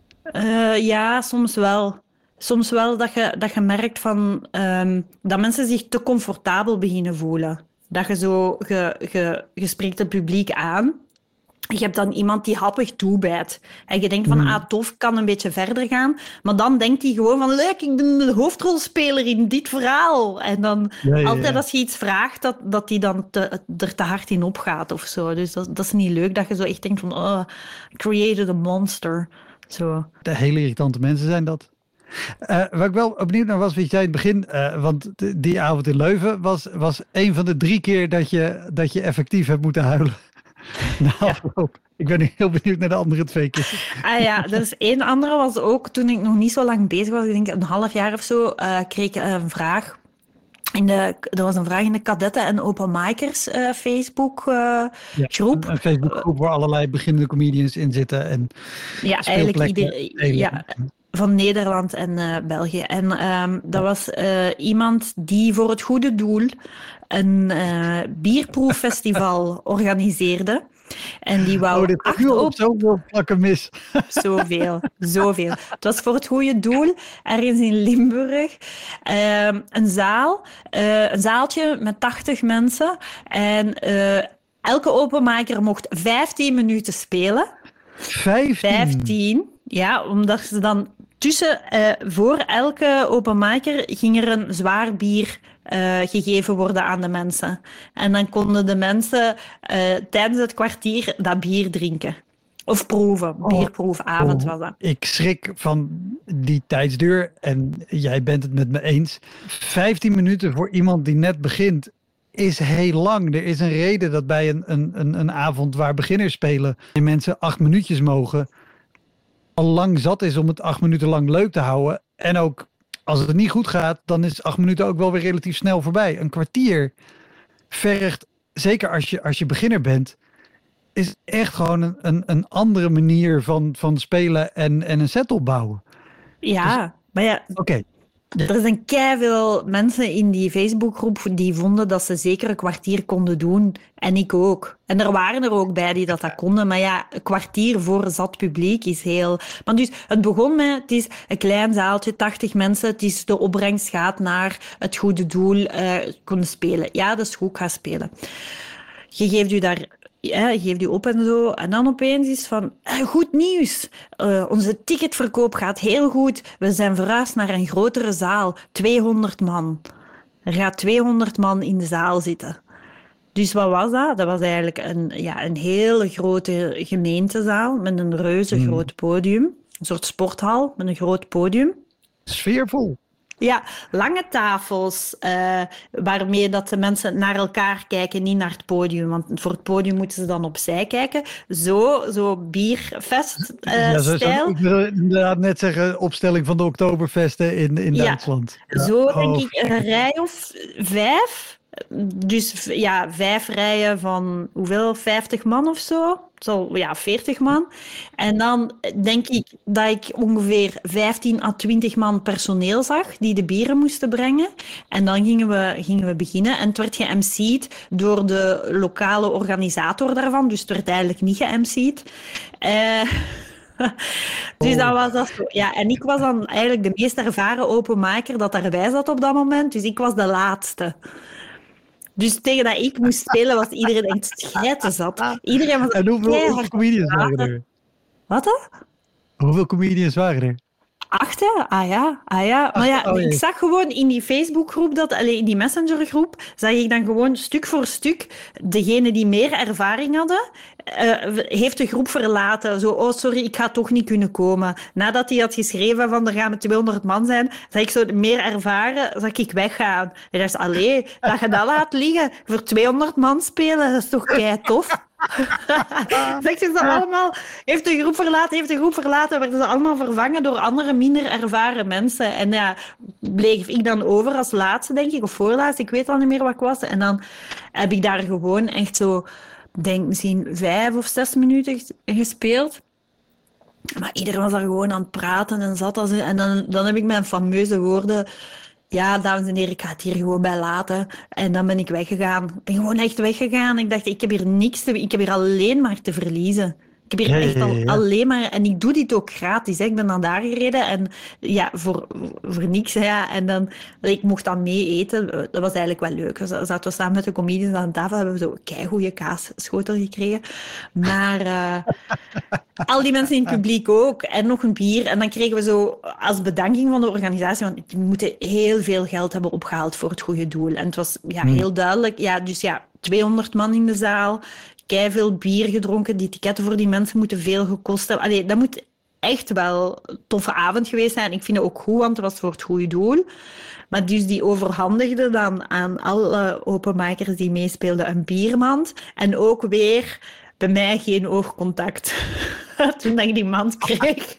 Uh, ja, soms wel. Soms wel dat je, dat je merkt van, um, dat mensen zich te comfortabel beginnen voelen. Dat je zo, je, je, je spreekt het publiek aan. Je hebt dan iemand die happig toebijt. En je denkt van, ah, tof, kan een beetje verder gaan. Maar dan denkt hij gewoon van, leuk, ik ben de hoofdrolspeler in dit verhaal. En dan, ja, ja, ja. altijd als je iets vraagt, dat, dat die dan te, er te hard in opgaat of zo. Dus dat, dat is niet leuk, dat je zo echt denkt van, oh, I created a monster. Zo. De hele irritante mensen zijn dat. Uh, waar ik wel benieuwd naar was, weet jij in het begin, uh, want die avond in Leuven was, was een van de drie keer dat je, dat je effectief hebt moeten huilen. Nou, ja. Ik ben nu heel benieuwd naar de andere twee keer. Ah ja, dus één andere was ook toen ik nog niet zo lang bezig was, ik denk een half jaar of zo, uh, kreeg ik een vraag. In de, er was een vraag in de kadetten en openmikers uh, Facebook uh, ja, groep. Een, een Facebook groep waar allerlei beginnende comedians in zitten. En ja, eigenlijk iedereen. Ja, van Nederland en uh, België. En um, dat was uh, iemand die voor het goede doel een uh, bierproeffestival organiseerde. En die wou oh, dit acht op... op zoveel plakken mis. Zoveel, zoveel. Het was voor het goede doel, ergens in Limburg. Uh, een zaal, uh, een zaaltje met tachtig mensen. En uh, elke openmaker mocht vijftien minuten spelen. vijftien? vijftien, ja, omdat ze dan tussen, uh, voor elke openmaker ging er een zwaar bier Uh, gegeven worden aan de mensen. En dan konden de mensen uh, tijdens het kwartier dat bier drinken. Of proeven. Bierproefavond was dat. Ik schrik van die tijdsduur en jij bent het met me eens. vijftien minuten voor iemand die net begint is heel lang. Er is een reden dat bij een, een, een, een avond waar beginners spelen en mensen acht minuutjes mogen. al lang zat is om het acht minuten lang leuk te houden. En ook als het niet goed gaat, dan is acht minuten ook wel weer relatief snel voorbij. Een kwartier vergt, zeker als je, als je beginner bent, is echt gewoon een, een, een andere manier van, van spelen en, en een set opbouwen. Ja, dus, maar ja... Oké. Okay. Er zijn keiveel mensen in die Facebookgroep die vonden dat ze zeker een kwartier konden doen. En ik ook. En er waren er ook bij die dat, dat konden. Maar ja, een kwartier voor zat publiek is heel... Maar dus, het begon met, het is een klein zaaltje, tachtig mensen. Het is de opbrengst gaat naar het goede doel uh, kunnen spelen. Ja, dat is goed, ga spelen. Je geeft u daar... Ja, geef die op en zo. En dan opeens is van, eh, goed nieuws. Uh, onze ticketverkoop gaat heel goed. We zijn verhuisd naar een grotere zaal. tweehonderd man. Er gaat tweehonderd man in de zaal zitten. Dus wat was dat? Dat was eigenlijk een, ja, een hele grote gemeentezaal met een reuze hmm. groot podium. Een soort sporthal met een groot podium. Sfeervol. Ja, lange tafels, uh, waarmee dat de mensen naar elkaar kijken, niet naar het podium. Want voor het podium moeten ze dan opzij kijken. Zo, zo bierfest uh, ja, zo, stijl. Zo, ik wil inderdaad net zeggen, opstelling van de Oktoberfesten in, in ja, Duitsland. Ja. Zo oh. denk ik een rij of vijf. Dus ja, vijf rijen van hoeveel? vijftig man of zo? Zo, ja, veertig man. En dan denk ik dat ik ongeveer vijftien à twintig man personeel zag die de bieren moesten brengen. En dan gingen we, gingen we beginnen. En het werd ge-emceed door de lokale organisator daarvan. Dus het werd eigenlijk niet ge-emceed. Uh, dus dat was dat zo. Ja, en ik was dan eigenlijk de meest ervaren openmaker dat daarbij zat op dat moment. Dus ik was de laatste. Dus tegen dat ik moest spelen, was iedereen echt schijten zat. Iedereen was en hoeveel, hoeveel comedians waren er? Wat dan? Hoeveel comedians waren er? Acht, hè? Ah ja, ah ja. Maar ja, oh, ik zag gewoon in die Facebookgroep, dat, allee, in die Messengergroep, zag ik dan gewoon stuk voor stuk degene die meer ervaring hadden, uh, heeft de groep verlaten. Zo, oh sorry, ik ga toch niet kunnen komen. Nadat hij had geschreven van er gaan met tweehonderd man zijn, zag ik zo meer ervaren, zag ik weggaan. En dat is, allee, dat je dat laat liggen, voor tweehonderd man spelen, dat is toch kei tof. Zegt ze allemaal, heeft de groep verlaten, heeft de groep verlaten, werden ze allemaal vervangen door andere minder ervaren mensen. En ja, bleef ik dan over als laatste, denk ik, of voorlaatste, ik weet al niet meer wat ik was. En dan heb ik daar gewoon echt zo, denk misschien vijf of zes minuten gespeeld. Maar iedereen was daar gewoon aan het praten en zat als, en dan, dan heb ik mijn fameuze woorden... Ja, dames en heren, ik ga het hier gewoon bij laten. En dan ben ik weggegaan. Ik ben gewoon echt weggegaan. Ik dacht, ik heb hier niks te... Ik heb hier alleen maar te verliezen. Ik heb hier echt al, alleen maar... En ik doe dit ook gratis. Hè. Ik ben dan daar gereden en ja, voor, voor niks. Ja. En dan... Ik mocht dan mee eten. Dat was eigenlijk wel leuk. We zaten we samen met de comedians aan tafel. Hebben we zo een keigoeie kaasschotel gekregen. Maar uh, al die mensen in het publiek ook. En nog een bier. En dan kregen we zo als bedanking van de organisatie... Want we moeten heel veel geld hebben opgehaald voor het goede doel. En het was ja, heel duidelijk. Ja, dus ja, tweehonderd man in de zaal... Keiveel bier gedronken. Die ticketten voor die mensen moeten veel gekost hebben. Allee, dat moet echt wel een toffe avond geweest zijn. Ik vind het ook goed, want het was voor het goede doel. Maar dus die overhandigde dan aan alle openmakers die meespeelden een biermand. En ook weer bij mij geen oogcontact. Toen ik die mand kreeg.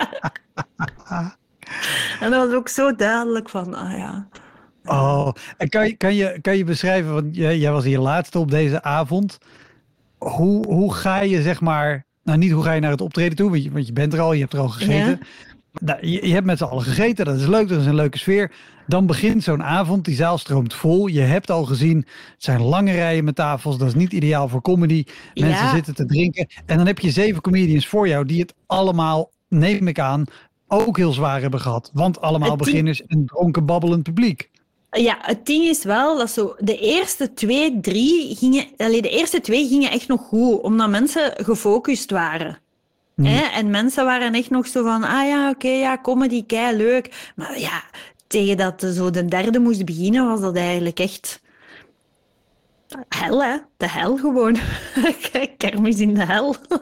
En dat was ook zo duidelijk van, ah ja... Oh, en kan je, kan je, kan je beschrijven, want jij, jij was hier laatste op deze avond... Hoe, hoe ga je, zeg maar... Nou, niet hoe ga je naar het optreden toe, want je, want je bent er al, je hebt er al gegeten. Ja. Nou, je, je hebt met z'n allen gegeten, dat is leuk, dat is een leuke sfeer. Dan begint zo'n avond, die zaal stroomt vol. Je hebt al gezien, het zijn lange rijen met tafels, dat is niet ideaal voor comedy. Mensen ja. zitten te drinken. En dan heb je zeven comedians voor jou die het allemaal, neem ik aan, ook heel zwaar hebben gehad. Want allemaal het beginners en dronken babbelend publiek. Ja, het ding is wel dat zo de eerste twee, drie gingen... Allee, de eerste twee gingen echt nog goed, omdat mensen gefocust waren. Mm. Hè? En mensen waren echt nog zo van, ah ja, oké, okay, ja, comedy, kei leuk. Maar ja, tegen dat zo de derde moest beginnen, was dat eigenlijk echt... Hel, hè? De hel gewoon. Kermis in de hel.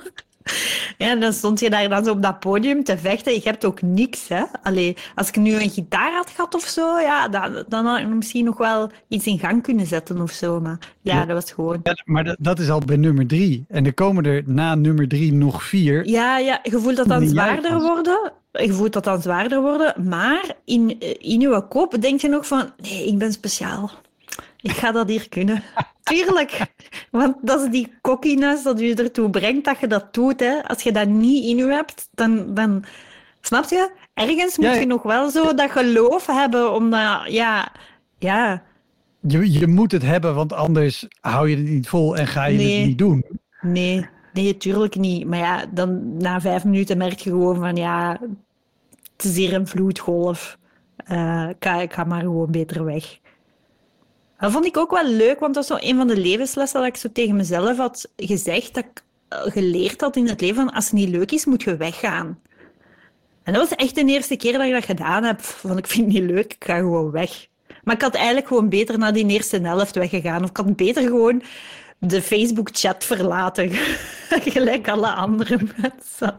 Ja, dan stond je daar dan zo op dat podium te vechten. Je hebt ook niks, hè. Allee, als ik nu een gitaar had gehad of zo, ja, dan, dan had ik misschien nog wel iets in gang kunnen zetten of zo. Maar ja, ja. dat was gewoon... Ja, maar dat, dat is al bij nummer drie. En er komen er na nummer drie nog vier. Ja, ja, je voelt dat dan zwaarder worden. Je voelt dat dan zwaarder worden. Maar in, in je kop denk je nog van... Nee, ik ben speciaal. Ik ga dat hier kunnen. Tuurlijk. Want dat is die cockiness dat je ertoe brengt dat je dat doet. Hè. Als je dat niet in je hebt, dan... dan snap je? Ergens moet ja, je nog wel zo dat geloof hebben. Omdat, ja... ja. Je, je moet het hebben, want anders hou je het niet vol en ga je nee. het niet doen. Nee, nee, tuurlijk niet. Maar ja, dan na vijf minuten merk je gewoon van... Ja, het is hier een vloedgolf. Uh, ik, ga, ik ga maar gewoon beter weg. Dat vond ik ook wel leuk, want dat was zo een van de levenslessen dat ik zo tegen mezelf had gezegd, dat ik geleerd had in het leven, als het niet leuk is, moet je weggaan. En dat was echt de eerste keer dat ik dat gedaan heb. Van, ik vind het niet leuk, ik ga gewoon weg. Maar ik had eigenlijk gewoon beter na die eerste helft weggegaan. Of ik had beter gewoon de Facebook-chat verlaten. Gelijk alle andere mensen.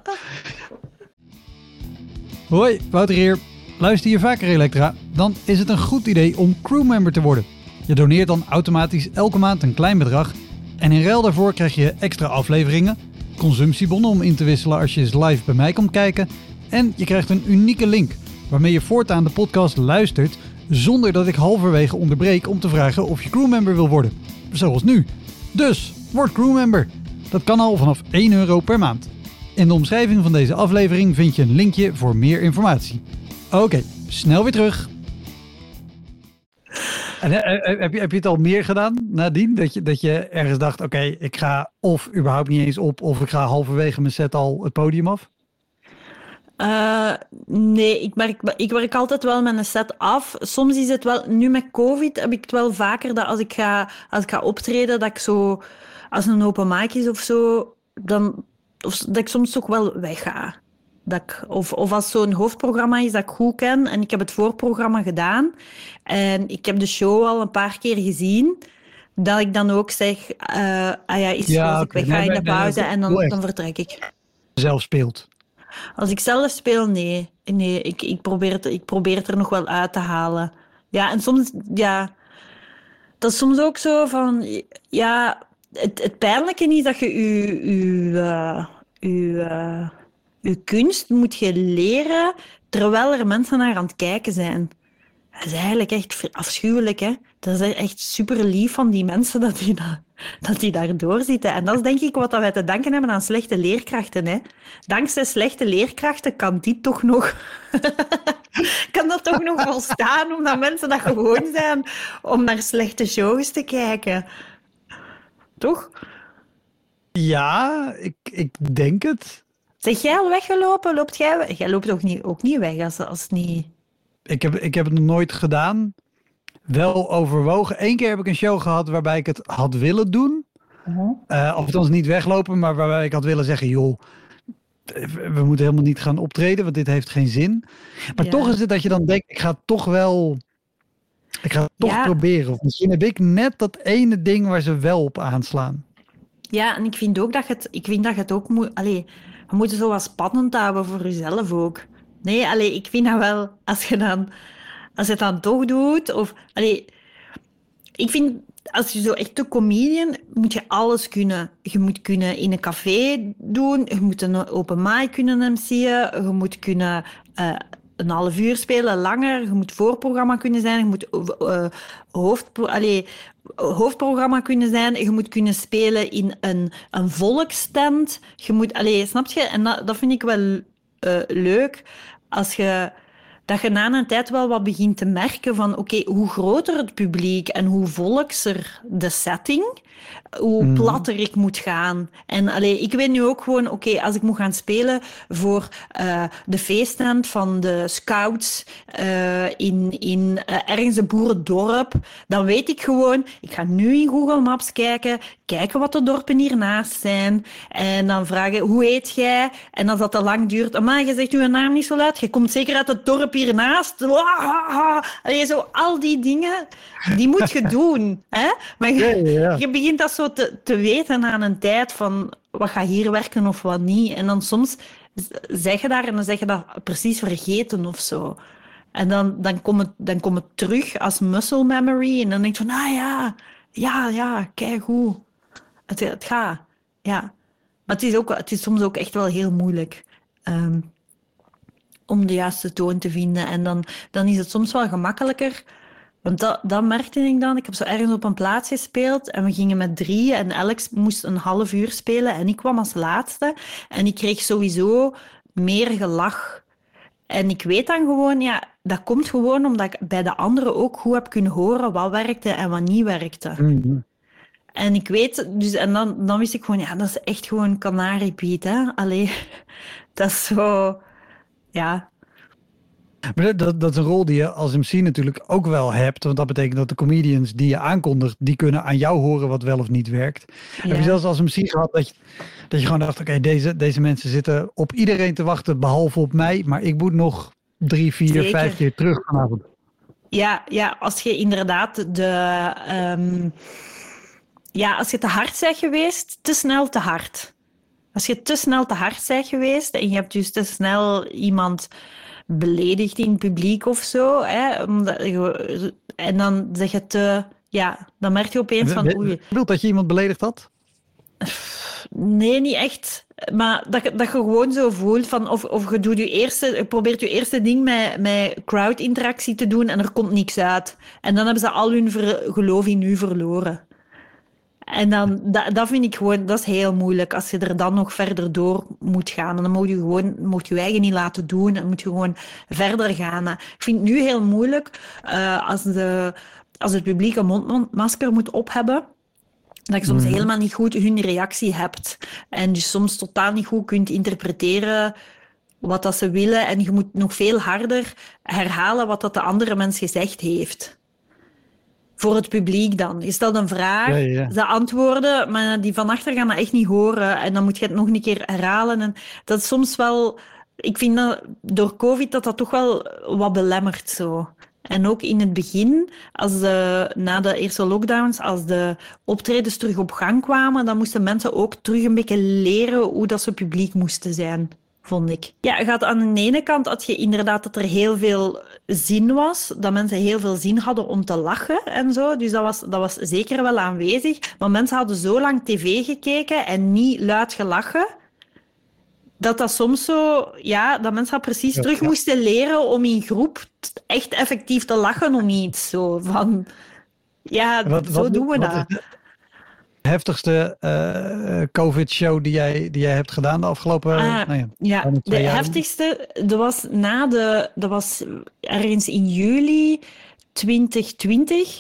Hoi, Wouter hier. Luister je vaker Elektra? Dan is het een goed idee om crewmember te worden. Je doneert dan automatisch elke maand een klein bedrag en in ruil daarvoor krijg je extra afleveringen, consumptiebonnen om in te wisselen als je eens live bij mij komt kijken en je krijgt een unieke link waarmee je voortaan de podcast luistert zonder dat ik halverwege onderbreek om te vragen of je crewmember wil worden. Zoals nu. Dus, word crewmember. Dat kan al vanaf één euro per maand. In de omschrijving van deze aflevering vind je een linkje voor meer informatie. Oké, okay, snel weer terug. En, uh, heb, je, heb je het al meer gedaan nadien? Dat je, dat je ergens dacht, oké, okay, ik ga of überhaupt niet eens op... of ik ga halverwege mijn set al het podium af? Uh, nee, ik werk, ik werk altijd wel met een set af. Soms is het wel... Nu met COVID heb ik het wel vaker dat als ik ga, als ik ga optreden, dat ik zo... Als een open mic is of zo, dan... Of dat ik soms toch wel wegga. Dat ik, of, of als zo'n hoofdprogramma is dat ik goed ken en ik heb het voorprogramma gedaan en ik heb de show al een paar keer gezien, dat ik dan ook zeg, uh, ah ja, is ja, goed, okay. ik wegga nee, in de pauze nee, nee, en dan, dan vertrek ik. Zelf speelt? Als ik zelf speel, nee. Nee, ik, ik, probeer het, ik probeer het er nog wel uit te halen. Ja, en soms, ja, dat is soms ook zo van, ja, het, het pijnlijke is dat je je, je, uh, je uh, Je kunst moet je leren terwijl er mensen naar aan het kijken zijn. Dat is eigenlijk echt afschuwelijk, hè? Dat is echt super lief van die mensen dat die, da- dat die daardoor zitten. En dat is denk ik wat wij te danken hebben aan slechte leerkrachten, hè? Dankzij slechte leerkrachten kan dit toch nog... kan dat toch nog volstaan, omdat mensen dat gewoon zijn om naar slechte shows te kijken. Toch? Ja, ik, ik denk het. Zeg jij al weggelopen? Loopt jij, jij loopt ook niet, ook niet weg als, als het niet... Ik heb, ik heb het nog nooit gedaan. Wel overwogen. Eén keer heb ik een show gehad waarbij ik het had willen doen. Uh-huh. Uh, of althans niet weglopen, maar waarbij ik had willen zeggen... joh, we moeten helemaal niet gaan optreden, want dit heeft geen zin. Maar ja. toch is het dat je dan denkt, ik ga het toch wel... Ik ga het toch ja. proberen. Of misschien heb ik net dat ene ding waar ze wel op aanslaan. Ja, en ik vind ook dat je het, ik vind dat je het ook moet... Allee, we moeten zo wat spannend houden voor jezelf ook. Nee, allee, ik vind dat wel, als je dan, als je het dan toch doet, of, allee, ik vind, als je zo echt een comedian, moet je alles kunnen. Je moet kunnen in een café doen, je moet een open mic kunnen M C'en, je moet kunnen uh, een half uur spelen, langer, je moet voorprogramma kunnen zijn, je moet uh, hoofdpro- allee, hoofdprogramma kunnen zijn, je moet kunnen spelen in een, een volkstent, je moet, allee, snap je? En dat, dat vind ik wel uh, leuk, als je, dat je na een tijd wel wat begint te merken van, oké, okay, hoe groter het publiek en hoe volkser de setting, hoe platter ik moet gaan. En allee, ik weet nu ook gewoon, oké, okay, als ik moet gaan spelen voor uh, de feesttent van de scouts uh, in, in uh, ergens een boerendorp, dan weet ik gewoon, ik ga nu in Google Maps kijken, kijken wat de dorpen hiernaast zijn, en dan vragen, hoe heet jij? En als dat te lang duurt, amai, je zegt uw naam niet zo luid, je komt zeker uit het dorp hiernaast. Allee, zo, al die dingen, die moet je doen. Hè? Maar je, Ja, ja, ja. je begint dat zo te, te weten aan een tijd van wat gaat hier werken of wat niet. En dan soms zeg je daar en dan zeg je dat precies vergeten of zo. En dan, dan komt het, dan komt het terug als muscle memory. En dan denk je van, ah ja, ja, ja, kijk hoe. Het, het gaat, ja. Maar het is, ook, het is soms ook echt wel heel moeilijk um, om de juiste toon te vinden. En dan, dan is het soms wel gemakkelijker. Want dat, dat merkte ik dan. Ik heb zo ergens op een plaats gespeeld en we gingen met drie en Alex moest een half uur spelen en ik kwam als laatste. En ik kreeg sowieso meer gelach. En ik weet dan gewoon, ja, dat komt gewoon omdat ik bij de anderen ook goed heb kunnen horen wat werkte en wat niet werkte. Mm-hmm. En ik weet, dus, en dan, dan wist ik gewoon, ja, dat is echt gewoon Canarie-Piet, hè. Allee, dat is zo, ja. Maar dat, dat is een rol die je als M C natuurlijk ook wel hebt. Want dat betekent dat de comedians die je aankondigt, die kunnen aan jou horen wat wel of niet werkt. Ja. Heb je zelfs als M C gehad dat je, dat je gewoon dacht, oké, okay, deze, deze mensen zitten op iedereen te wachten, behalve op mij. Maar ik moet nog drie, vier, Zeker. vijf keer terug vanavond. Ja, ja, als je inderdaad de... Um, ja, als je te hard bent geweest, te snel te hard. Als je te snel te hard bent geweest en je hebt dus te snel iemand beledigd in het publiek of zo, hè, omdat je, en dan zeg je te... Ja, dan merk je opeens van... Oei. Bedoelt dat je iemand beledigd had? Nee, niet echt. Maar dat, dat je gewoon zo voelt van... Of, of je, doet je, eerste, je probeert je eerste ding met, met crowd-interactie te doen en er komt niks uit. En dan hebben ze al hun ver, geloof in u verloren. En dan, dat, dat vind ik gewoon... Dat is heel moeilijk als je er dan nog verder door moet gaan. En dan moet je gewoon moet je eigen niet laten doen. En moet je gewoon verder gaan. Ik vind het nu heel moeilijk uh, als, de, als het publiek een mondmasker moet ophebben. Dat je soms mm. helemaal niet goed hun reactie hebt. En dus soms totaal niet goed kunt interpreteren wat dat ze willen. En je moet nog veel harder herhalen wat dat de andere mens gezegd heeft. Voor het publiek dan. Je stelt een vraag, ja, ja. Ze antwoorden, maar die van achter gaan dat echt niet horen. En dan moet je het nog een keer herhalen. En dat is soms wel... Ik vind dat door COVID dat dat toch wel wat belemmert zo. En ook in het begin, als de, na de eerste lockdowns, als de optredens terug op gang kwamen, dan moesten mensen ook terug een beetje leren hoe dat ze publiek moesten zijn, vond ik. Ja, gaat aan de ene kant had je inderdaad dat er heel veel zin was, dat mensen heel veel zin hadden om te lachen en zo. Dus dat was, dat was zeker wel aanwezig. Maar mensen hadden zo lang tv gekeken en niet luid gelachen, dat dat soms zo, ja, dat mensen precies terug ja. moesten leren om in groep echt effectief te lachen om iets. Zo van, ja, wat, zo wat, doen we dat. De heftigste uh, COVID-show die jij, die jij hebt gedaan de afgelopen uh, nou ja, ja, de jaar. heftigste, dat was na de, dat was ergens in juli twintig twintig,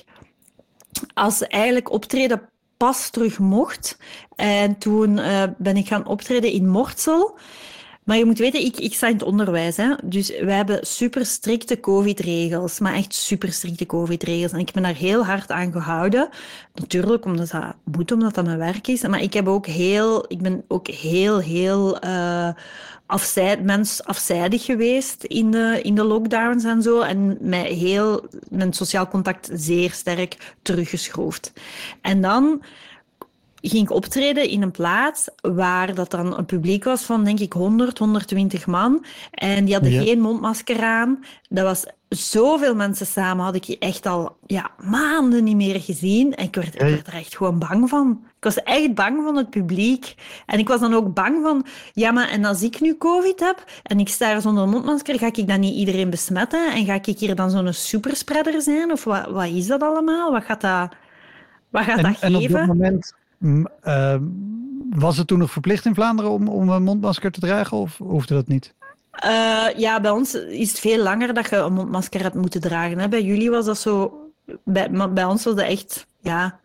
als eigenlijk optreden pas terug mocht. En toen uh, ben ik gaan optreden in Mortsel. Maar je moet weten, ik, ik sta in het onderwijs. Hè? Dus we hebben super strikte COVID-regels. Maar echt super strikte COVID-regels. En ik ben daar heel hard aan gehouden. Natuurlijk, omdat dat moet, omdat dat mijn werk is. Maar ik, heb ook heel, ik ben ook heel, heel uh, afzijd, mens afzijdig geweest in de, in de lockdowns en zo. En mij heel, mijn sociaal contact zeer sterk teruggeschroefd. En dan ging ik optreden in een plaats waar dat dan een publiek was van, denk ik, honderd, honderdtwintig man. En die hadden ja. geen mondmasker aan. Dat was zoveel mensen samen, had ik echt al ja, maanden niet meer gezien. En ik werd, ik werd er echt gewoon bang van. Ik was echt bang van het publiek. En ik was dan ook bang van, ja, maar en als ik nu COVID heb en ik sta er zonder mondmasker, ga ik dan niet iedereen besmetten? En ga ik hier dan zo'n superspreader zijn? Of wat, wat is dat allemaal? Wat gaat dat, wat gaat en, dat en geven? Op dat moment... Uh, was het toen nog verplicht in Vlaanderen om, om een mondmasker te dragen of hoefde dat niet? Uh, ja, bij ons is het veel langer dat je een mondmasker hebt moeten dragen. Hè. Bij jullie was dat zo... Bij, bij ons was dat echt... Ja,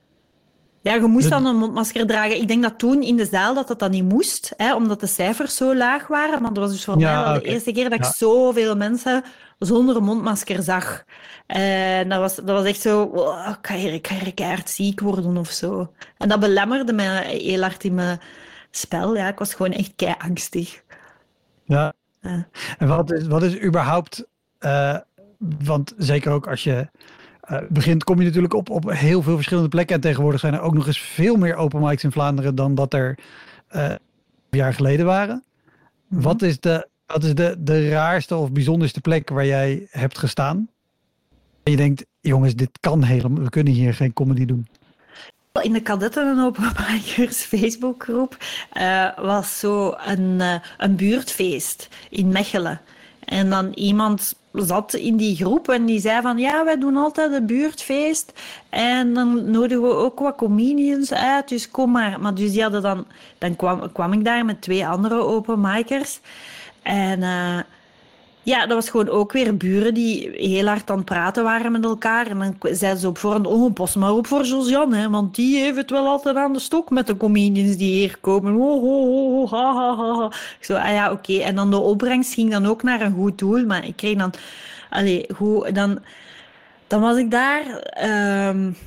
ja je moest dan een mondmasker dragen. Ik denk dat toen in de zaal dat dat dan niet moest, hè, omdat de cijfers zo laag waren. Maar dat was dus voor ja, mij wel okay. de eerste keer dat ja. ik zoveel mensen zonder een mondmasker zag. En dat was, dat was echt zo... Oh, ik ga hier, ik ga hier keihard ziek worden of zo. En dat belemmerde mij heel hard in mijn spel. Ja, ik was gewoon echt kei angstig. Ja. ja. En wat is, wat is überhaupt Uh, want zeker ook als je uh, begint, kom je natuurlijk op, op heel veel verschillende plekken. En tegenwoordig zijn er ook nog eens veel meer open mics in Vlaanderen dan dat er uh, een jaar geleden waren. Mm-hmm. Wat is, de, wat is de, de raarste of bijzonderste plek waar jij hebt gestaan? En je denkt, jongens, dit kan helemaal, we kunnen hier geen comedy doen. In de Kadetten en Openmakers Facebookgroep uh, was zo een, uh, een buurtfeest in Mechelen. En dan iemand zat in die groep en die zei van ja, wij doen altijd een buurtfeest en dan nodigen we ook wat comedians uit, dus kom maar. Maar dus die hadden dan, dan kwam, kwam ik daar met twee andere openmakers en uh, ja, dat was gewoon ook weer buren die heel hard aan het praten waren met elkaar. En dan zeiden ze op voorhand, oh, pas maar op voor Josiane, hè, want die heeft het wel altijd aan de stok met de comedians die hier komen. Oh, oh, oh, ha, ha, ha. Ik zo, ah ja, oké. Okay. En dan de opbrengst ging dan ook naar een goed doel. Maar ik kreeg dan, allee, goed, dan, dan was ik daar... Um,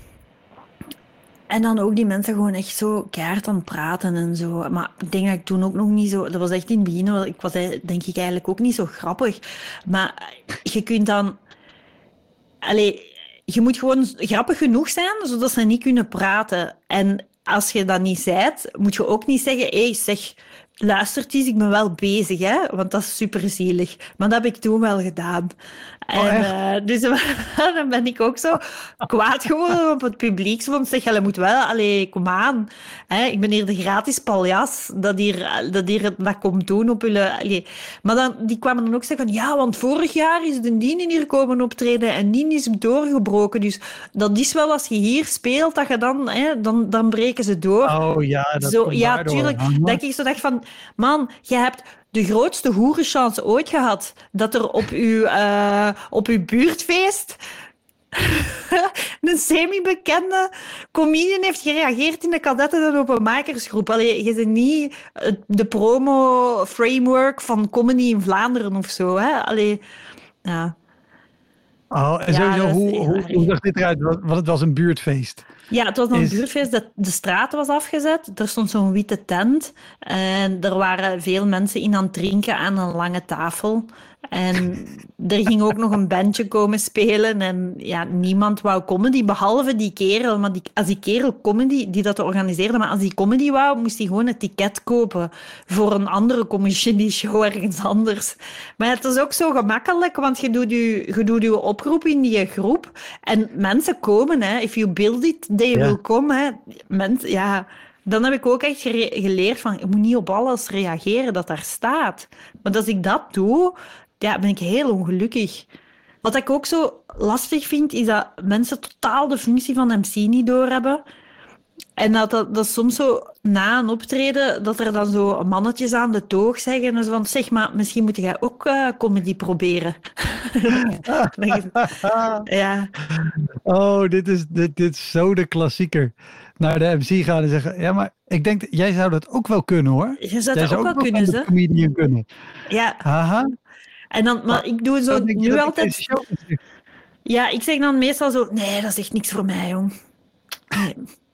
En dan ook die mensen gewoon echt zo keihard aan het praten en zo. Maar ik denk dat ik toen ook nog niet zo... Dat was echt in het begin, ik was denk ik eigenlijk ook niet zo grappig. Maar je kunt dan... Allee, je moet gewoon grappig genoeg zijn, zodat ze niet kunnen praten. En als je dat niet zijt, moet je ook niet zeggen... Hé, hey, zeg, luistert eens, ik ben wel bezig, hè. Want dat is superzielig. Maar dat heb ik toen wel gedaan. En, oh, uh, dus dan ben ik ook zo kwaad geworden op het publiek. Want zeg, je moet wel, allee, kom aan. Hè, ik ben hier de gratis paljas dat hier, dat hier dat komt doen op jullie. Allee. Maar dan, die kwamen dan ook zeggen van ja, want vorig jaar is de Dien hier komen optreden en die is doorgebroken. Dus dat is wel als je hier speelt, dat je dan, hè, dan, dan breken ze door. Oh ja, dat zo, ja, tuurlijk. Door. Dat ik zo dacht van, man, je hebt de grootste hoerenchance ooit gehad dat er op uw, uh, op uw buurtfeest een semi-bekende comedian heeft gereageerd in de Kadetten en Openmakersgroep. Allee, je bent niet de promo-framework van comedy in Vlaanderen of zo. Hè? Allee, ja. Oh, en ja, sowieso, hoe, hoe, hoe zag dit eruit? Want het was een buurtfeest. Ja, het was een is... buurtfeest. De, de straat was afgezet. Er stond zo'n witte tent. En er waren veel mensen in aan het drinken aan een lange tafel. En er ging ook nog een bandje komen spelen. En ja, niemand wou comedy, behalve die kerel. Maar die, als die kerel comedy, die dat organiseerde, maar als die comedy wou, moest hij gewoon een ticket kopen voor een andere comedy show ergens anders. Maar het is ook zo gemakkelijk, want je doet je, je doet je oproep in die groep. En mensen komen, hè. If you build it, they ja. will come. Hè. Mens, ja... Dan heb ik ook echt geleerd van, je moet niet op alles reageren dat daar staat. Want als ik dat doe, ja, ben ik heel ongelukkig. Wat ik ook zo lastig vind, is dat mensen totaal de functie van M C niet doorhebben. En dat, dat, dat soms zo na een optreden, dat er dan zo mannetjes aan de toog zeggen. En zo van, zeg maar, misschien moet jij ook uh, comedy proberen. Ja. Oh, dit is, dit, dit is zo de klassieker. Naar de M C gaan en zeggen, ja, maar ik denk, jij zou dat ook wel kunnen, hoor. Je zou jij dat ook wel kunnen, ze. comedian kunnen. Ja. Aha. En dan, maar ik doe zo nu nu altijd... Ja, ik zeg dan meestal zo, nee, dat is echt niks voor mij, jong. Nee.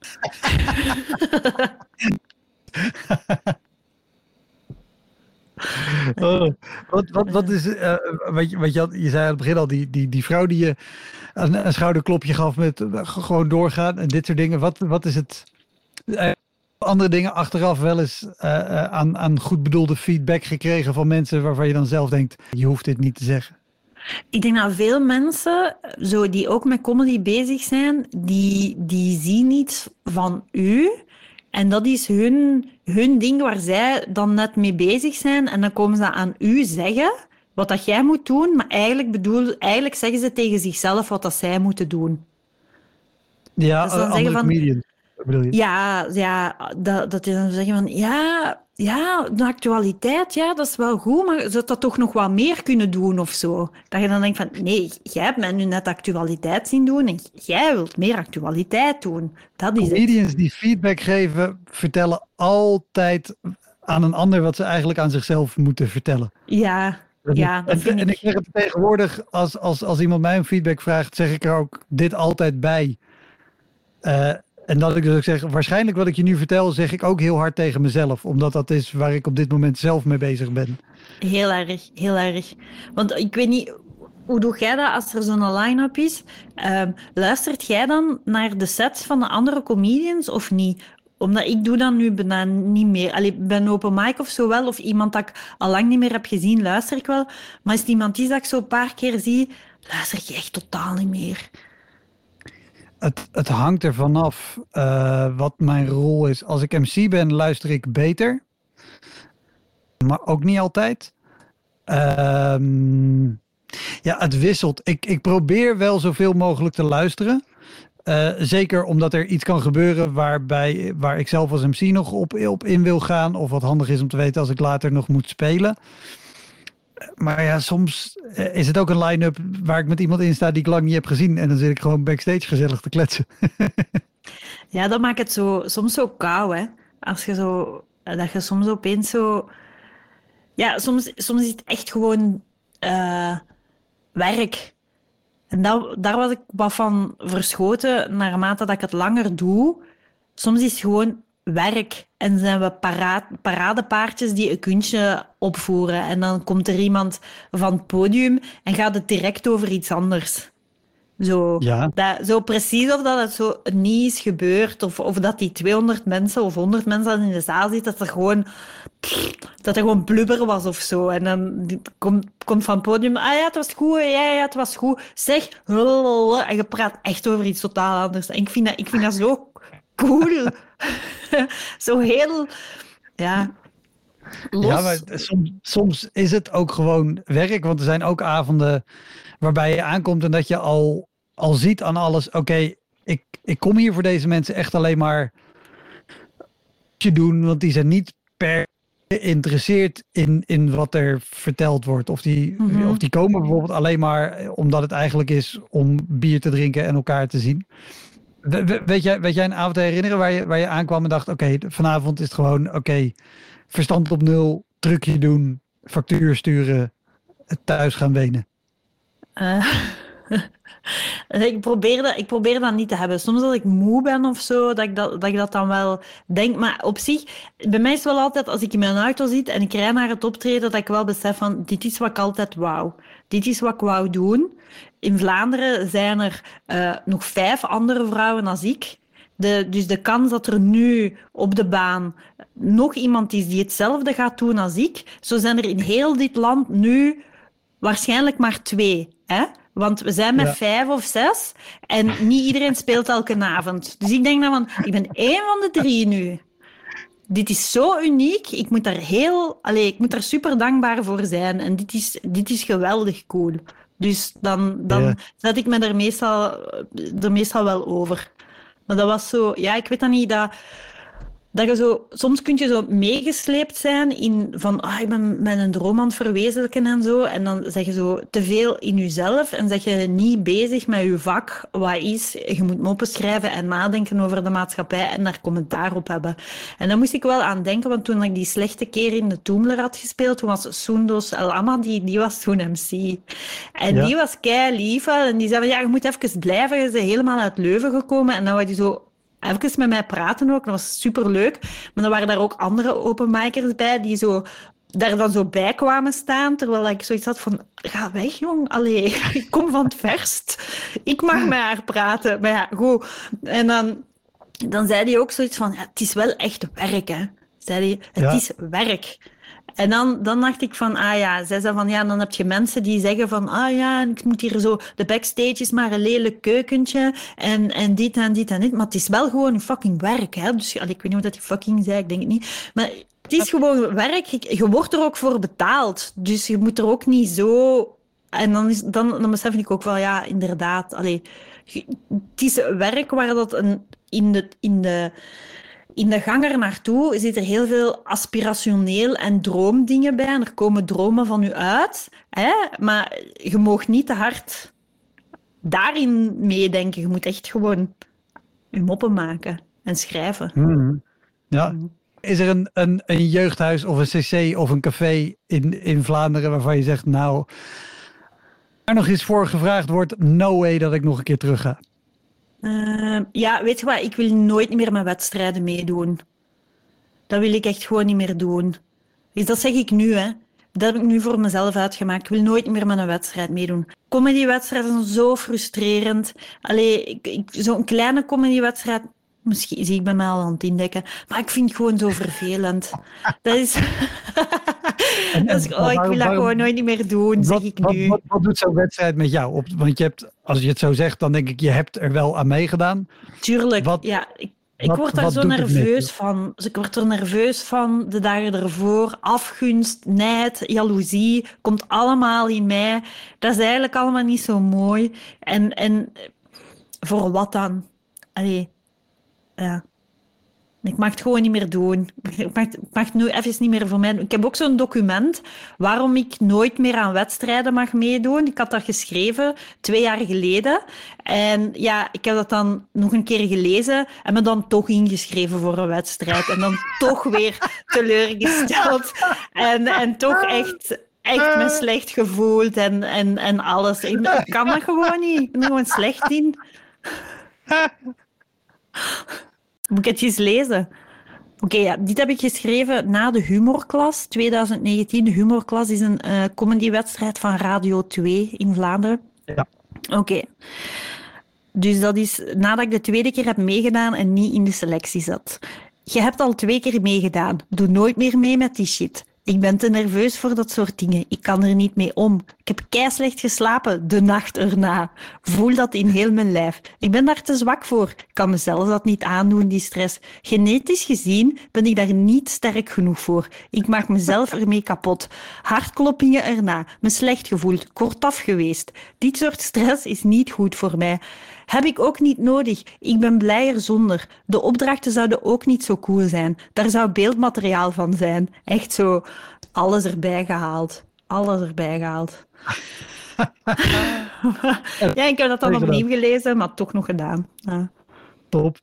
oh, wat, wat, wat is, uh, wat je, wat je, had, je zei aan het begin al, die, die, die vrouw die je een, een schouderklopje gaf met uh, gewoon doorgaan en dit soort dingen. Wat, wat is het? Uh, andere dingen achteraf wel eens uh, uh, aan, aan goed bedoelde feedback gekregen van mensen waarvan je dan zelf denkt, je hoeft dit niet te zeggen. Ik denk dat veel mensen, zo, die ook met comedy bezig zijn, die, die zien iets van u. En dat is hun, hun ding waar zij dan net mee bezig zijn. En dan komen ze aan u zeggen wat dat jij moet doen. Maar eigenlijk, bedoel, eigenlijk zeggen ze tegen zichzelf wat dat zij moeten doen. Ja, dus dan andere comedians. Bedoel je? Ja, ja dat, dat is dan zeggen van... Ja, ja, de actualiteit, ja, dat is wel goed, maar zou dat toch nog wat meer kunnen doen of zo? Dat je dan denkt van, nee, jij hebt mij nu net actualiteit zien doen en jij wilt meer actualiteit doen. Dat is Comedians het. die feedback geven, vertellen altijd aan een ander wat ze eigenlijk aan zichzelf moeten vertellen. Ja, ja. Dat en, vind en ik... ik zeg het tegenwoordig, als, als, als iemand mij een feedback vraagt, zeg ik er ook dit altijd bij. Uh, En dat ik dus ook zeg, waarschijnlijk wat ik je nu vertel, zeg ik ook heel hard tegen mezelf. Omdat dat is waar ik op dit moment zelf mee bezig ben. Heel erg, heel erg. Want ik weet niet, Hoe doe jij dat als er zo'n line-up is? Um, luistert jij dan naar de sets van de andere comedians of niet? Omdat ik doe dat nu bijna niet meer. Allee, bij een open mic of zo wel, of iemand dat ik al lang niet meer heb gezien, luister ik wel. Maar als het iemand is dat ik zo een paar keer zie, luister ik echt totaal niet meer. Het, het hangt er vanaf uh, wat mijn rol is. Als ik M C ben, luister ik beter. Maar ook niet altijd. Um, ja, het wisselt. Ik, ik probeer wel zoveel mogelijk te luisteren. Uh, zeker omdat er iets kan gebeuren waarbij, waar ik zelf als M C nog op, op in wil gaan. Of wat handig is om te weten als ik later nog moet spelen. Maar ja, soms is het ook een line-up waar ik met iemand in sta die ik lang niet heb gezien. En dan zit ik gewoon backstage gezellig te kletsen. Ja, dat maakt het zo, soms zo kou, hè. Als je zo, dat je soms opeens zo... Ja, soms, soms is het echt gewoon uh, werk. En dat, daar was ik wat van verschoten, naarmate dat ik het langer doe. Soms is het gewoon werk. En zijn we paraat, paradepaardjes die een kunstje opvoeren. En dan komt er iemand van het podium en gaat het direct over iets anders. Zo, ja. dat, zo precies of dat het zo niet is gebeurd. Of, of dat die tweehonderd mensen of honderd mensen in de zaal zitten. Dat er gewoon, dat er gewoon blubber was of zo. En dan komt, komt van het podium. Ah ja, het was goed. Ja, ja, het was goed. Zeg. En je praat echt over iets totaal anders. En ik vind dat, ik vind dat zo cool. Zo heel... Ja... Los. Ja, maar soms, soms is het ook gewoon werk. Want er zijn ook avonden waarbij je aankomt en dat je al, al ziet aan alles. Oké, okay, ik, ik kom hier voor deze mensen echt alleen maar te doen. Want die zijn niet per geïnteresseerd in, in wat er verteld wordt. Of die, mm-hmm. of die komen bijvoorbeeld alleen maar omdat het eigenlijk is om bier te drinken en elkaar te zien. We, weet, jij, weet jij een avond te herinneren waar je, waar je aankwam en dacht... Oké, okay, vanavond is het gewoon... Oké, okay, verstand op nul, trucje doen, factuur sturen, thuis gaan wenen. Uh, ik, probeer dat, ik probeer dat niet te hebben. Soms als ik moe ben of zo, dat ik dat, dat ik dat dan wel denk. Maar op zich, bij mij is het wel altijd, als ik in mijn auto zit en ik rij naar het optreden, dat ik wel besef van, dit is wat ik altijd wou. Dit is wat ik wou doen. In Vlaanderen zijn er uh, nog vijf andere vrouwen als ik. De, dus de kans dat er nu op de baan nog iemand is die hetzelfde gaat doen als ik, zo zijn er in heel dit land nu waarschijnlijk maar twee. Hè? Want we zijn met ja. vijf of zes en niet iedereen speelt elke avond. Dus ik denk dan van, ik ben één van de drie nu. Dit is zo uniek. Ik moet daar heel, allez, ik moet daar super dankbaar voor zijn. En dit is, dit is geweldig cool. Dus dan, dan ja. zet ik me er meestal, er meestal wel over. Maar dat was zo... Ja, ik weet dat niet, dat... Dat je zo... Soms kun je zo meegesleept zijn in van... Ah, ik ben met een droom aan het verwezenlijken en zo. En dan zeg je zo te veel in jezelf en zeg je niet bezig met je vak. Wat is... Je moet moppen schrijven en nadenken over de maatschappij en daar commentaar op hebben. En daar moest ik wel aan denken, want toen ik die slechte keer in de Toemler had gespeeld, toen was Soendos El Amma, die, die was toen M C. En ja. die was kei lief en die zei van, ja, je moet even blijven. Je bent helemaal uit Leuven gekomen. En dan was die zo... Even met mij praten ook, dat was superleuk. Maar dan waren daar ook andere openmakers bij die zo, daar dan zo bij kwamen staan, terwijl ik zoiets had van, ga weg jong, allee, ik kom van het verst. Ik mag met haar praten. Maar ja, goed. En dan, dan zei hij ook zoiets van, ja, het is wel echt werk, hè. Zei hij, het ja. is werk. En dan, dan dacht ik van, ah ja, zij zei van, ja, dan heb je mensen die zeggen van, ah ja, ik moet hier zo, de backstage is maar een lelijk keukentje en, en dit en dit en dit. Maar het is wel gewoon een fucking werk, hè. Dus, allee, ik weet niet hoe dat die fucking zei, ik denk het niet. Maar het is gewoon werk, je, je wordt er ook voor betaald. Dus je moet er ook niet zo... En dan, is, dan, dan besef ik ook wel, ja, inderdaad, allee, het is werk waar dat een, in de... In de In de gang er naartoe zit er heel veel aspirationeel en droomdingen bij. En er komen dromen van u uit. Hè? Maar je mag niet te hard daarin meedenken. Je moet echt gewoon je moppen maken en schrijven. Mm. Ja. Is er een, een, een jeugdhuis of een cc of een café in, in Vlaanderen waarvan je zegt, nou, er nog eens voor gevraagd wordt, no way dat ik nog een keer terug ga? Uh, ja, weet je wat? Ik wil nooit meer met wedstrijden meedoen. Dat wil ik echt gewoon niet meer doen. Dus dat zeg ik nu, hè. Dat heb ik nu voor mezelf uitgemaakt. Ik wil nooit meer met een wedstrijd meedoen. Comedywedstrijden zijn zo frustrerend. Allee, ik, ik, zo'n kleine comedywedstrijd... Misschien zie ik bij mij al aan het indekken. Maar ik vind het gewoon zo vervelend. Dat is... En, dat is oh, ik wil dat gewoon nooit meer doen, wat, zeg ik nu. Wat, wat, wat doet zo'n wedstrijd met jou? Op, want je hebt, als je het zo zegt, dan denk ik, je hebt er wel aan meegedaan. Tuurlijk, wat, ja. Ik, ik wat, word daar zo nerveus van. Dus ik word er nerveus van de dagen ervoor. Afgunst, nijd, jaloezie, komt allemaal in mij. Dat is eigenlijk allemaal niet zo mooi. En, en voor wat dan? Allee, ja... Ik mag het gewoon niet meer doen. Ik mag, ik mag het nu even niet meer voor mij doen. Ik heb ook zo'n document waarom ik nooit meer aan wedstrijden mag meedoen. Ik had dat geschreven twee jaar geleden. En ja, ik heb dat dan nog een keer gelezen en me dan toch ingeschreven voor een wedstrijd. En dan toch weer teleurgesteld. En, en toch echt... Echt me slecht gevoeld en, en, en alles. Ik, ik kan dat gewoon niet. Ik ben er gewoon slecht in. Moet ik het eens lezen? Oké, okay, ja, dit heb ik geschreven na de Humorklas. twintig negentien, de Humorklas is een uh, comedywedstrijd van Radio twee in Vlaanderen. Ja. Oké. Okay. Dus dat is nadat ik de tweede keer heb meegedaan en niet in de selectie zat. Je hebt al twee keer meegedaan. Doe nooit meer mee met die shit. Ik ben te nerveus voor dat soort dingen. Ik kan er niet mee om. Ik heb keislecht geslapen de nacht erna. Voel dat in heel mijn lijf. Ik ben daar te zwak voor. Ik kan mezelf dat niet aandoen, die stress. Genetisch gezien ben ik daar niet sterk genoeg voor. Ik maak mezelf ermee kapot. Hartkloppingen erna. Me slecht gevoeld. Kortaf geweest. Dit soort stress is niet goed voor mij. Heb ik ook niet nodig. Ik ben blijer zonder. De opdrachten zouden ook niet zo cool zijn. Daar zou beeldmateriaal van zijn. Echt zo, alles erbij gehaald. Alles erbij gehaald. Ja, ik heb dat dan opnieuw gelezen, maar toch nog gedaan. Ja. Top.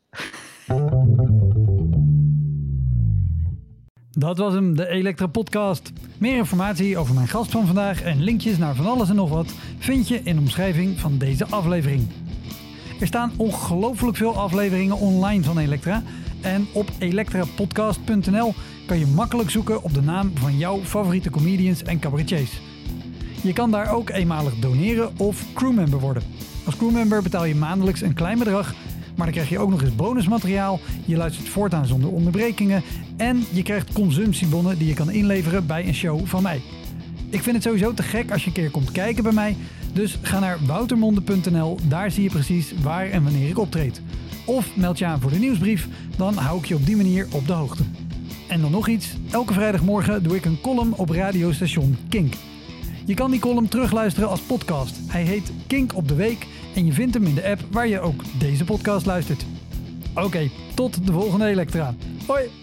Dat was hem, de Elektra Podcast. Meer informatie over mijn gast van vandaag en linkjes naar van alles en nog wat vind je in de omschrijving van deze aflevering. Er staan ongelooflijk veel afleveringen online van Elektra. En op elektrapodcast punt n l kan je makkelijk zoeken op de naam van jouw favoriete comedians en cabaretiers. Je kan daar ook eenmalig doneren of crewmember worden. Als crewmember betaal je maandelijks een klein bedrag, maar dan krijg je ook nog eens bonusmateriaal. Je luistert voortaan zonder onderbrekingen en je krijgt consumptiebonnen die je kan inleveren bij een show van mij. Ik vind het sowieso te gek als je een keer komt kijken bij mij. Dus ga naar woutermonde punt n l, daar zie je precies waar en wanneer ik optreed. Of meld je aan voor de nieuwsbrief, dan hou ik je op die manier op de hoogte. En dan nog iets, elke vrijdagmorgen doe ik een column op radiostation Kink. Je kan die column terugluisteren als podcast. Hij heet Kink op de Week en je vindt hem in de app waar je ook deze podcast luistert. Oké, okay, tot de volgende Elektra. Hoi!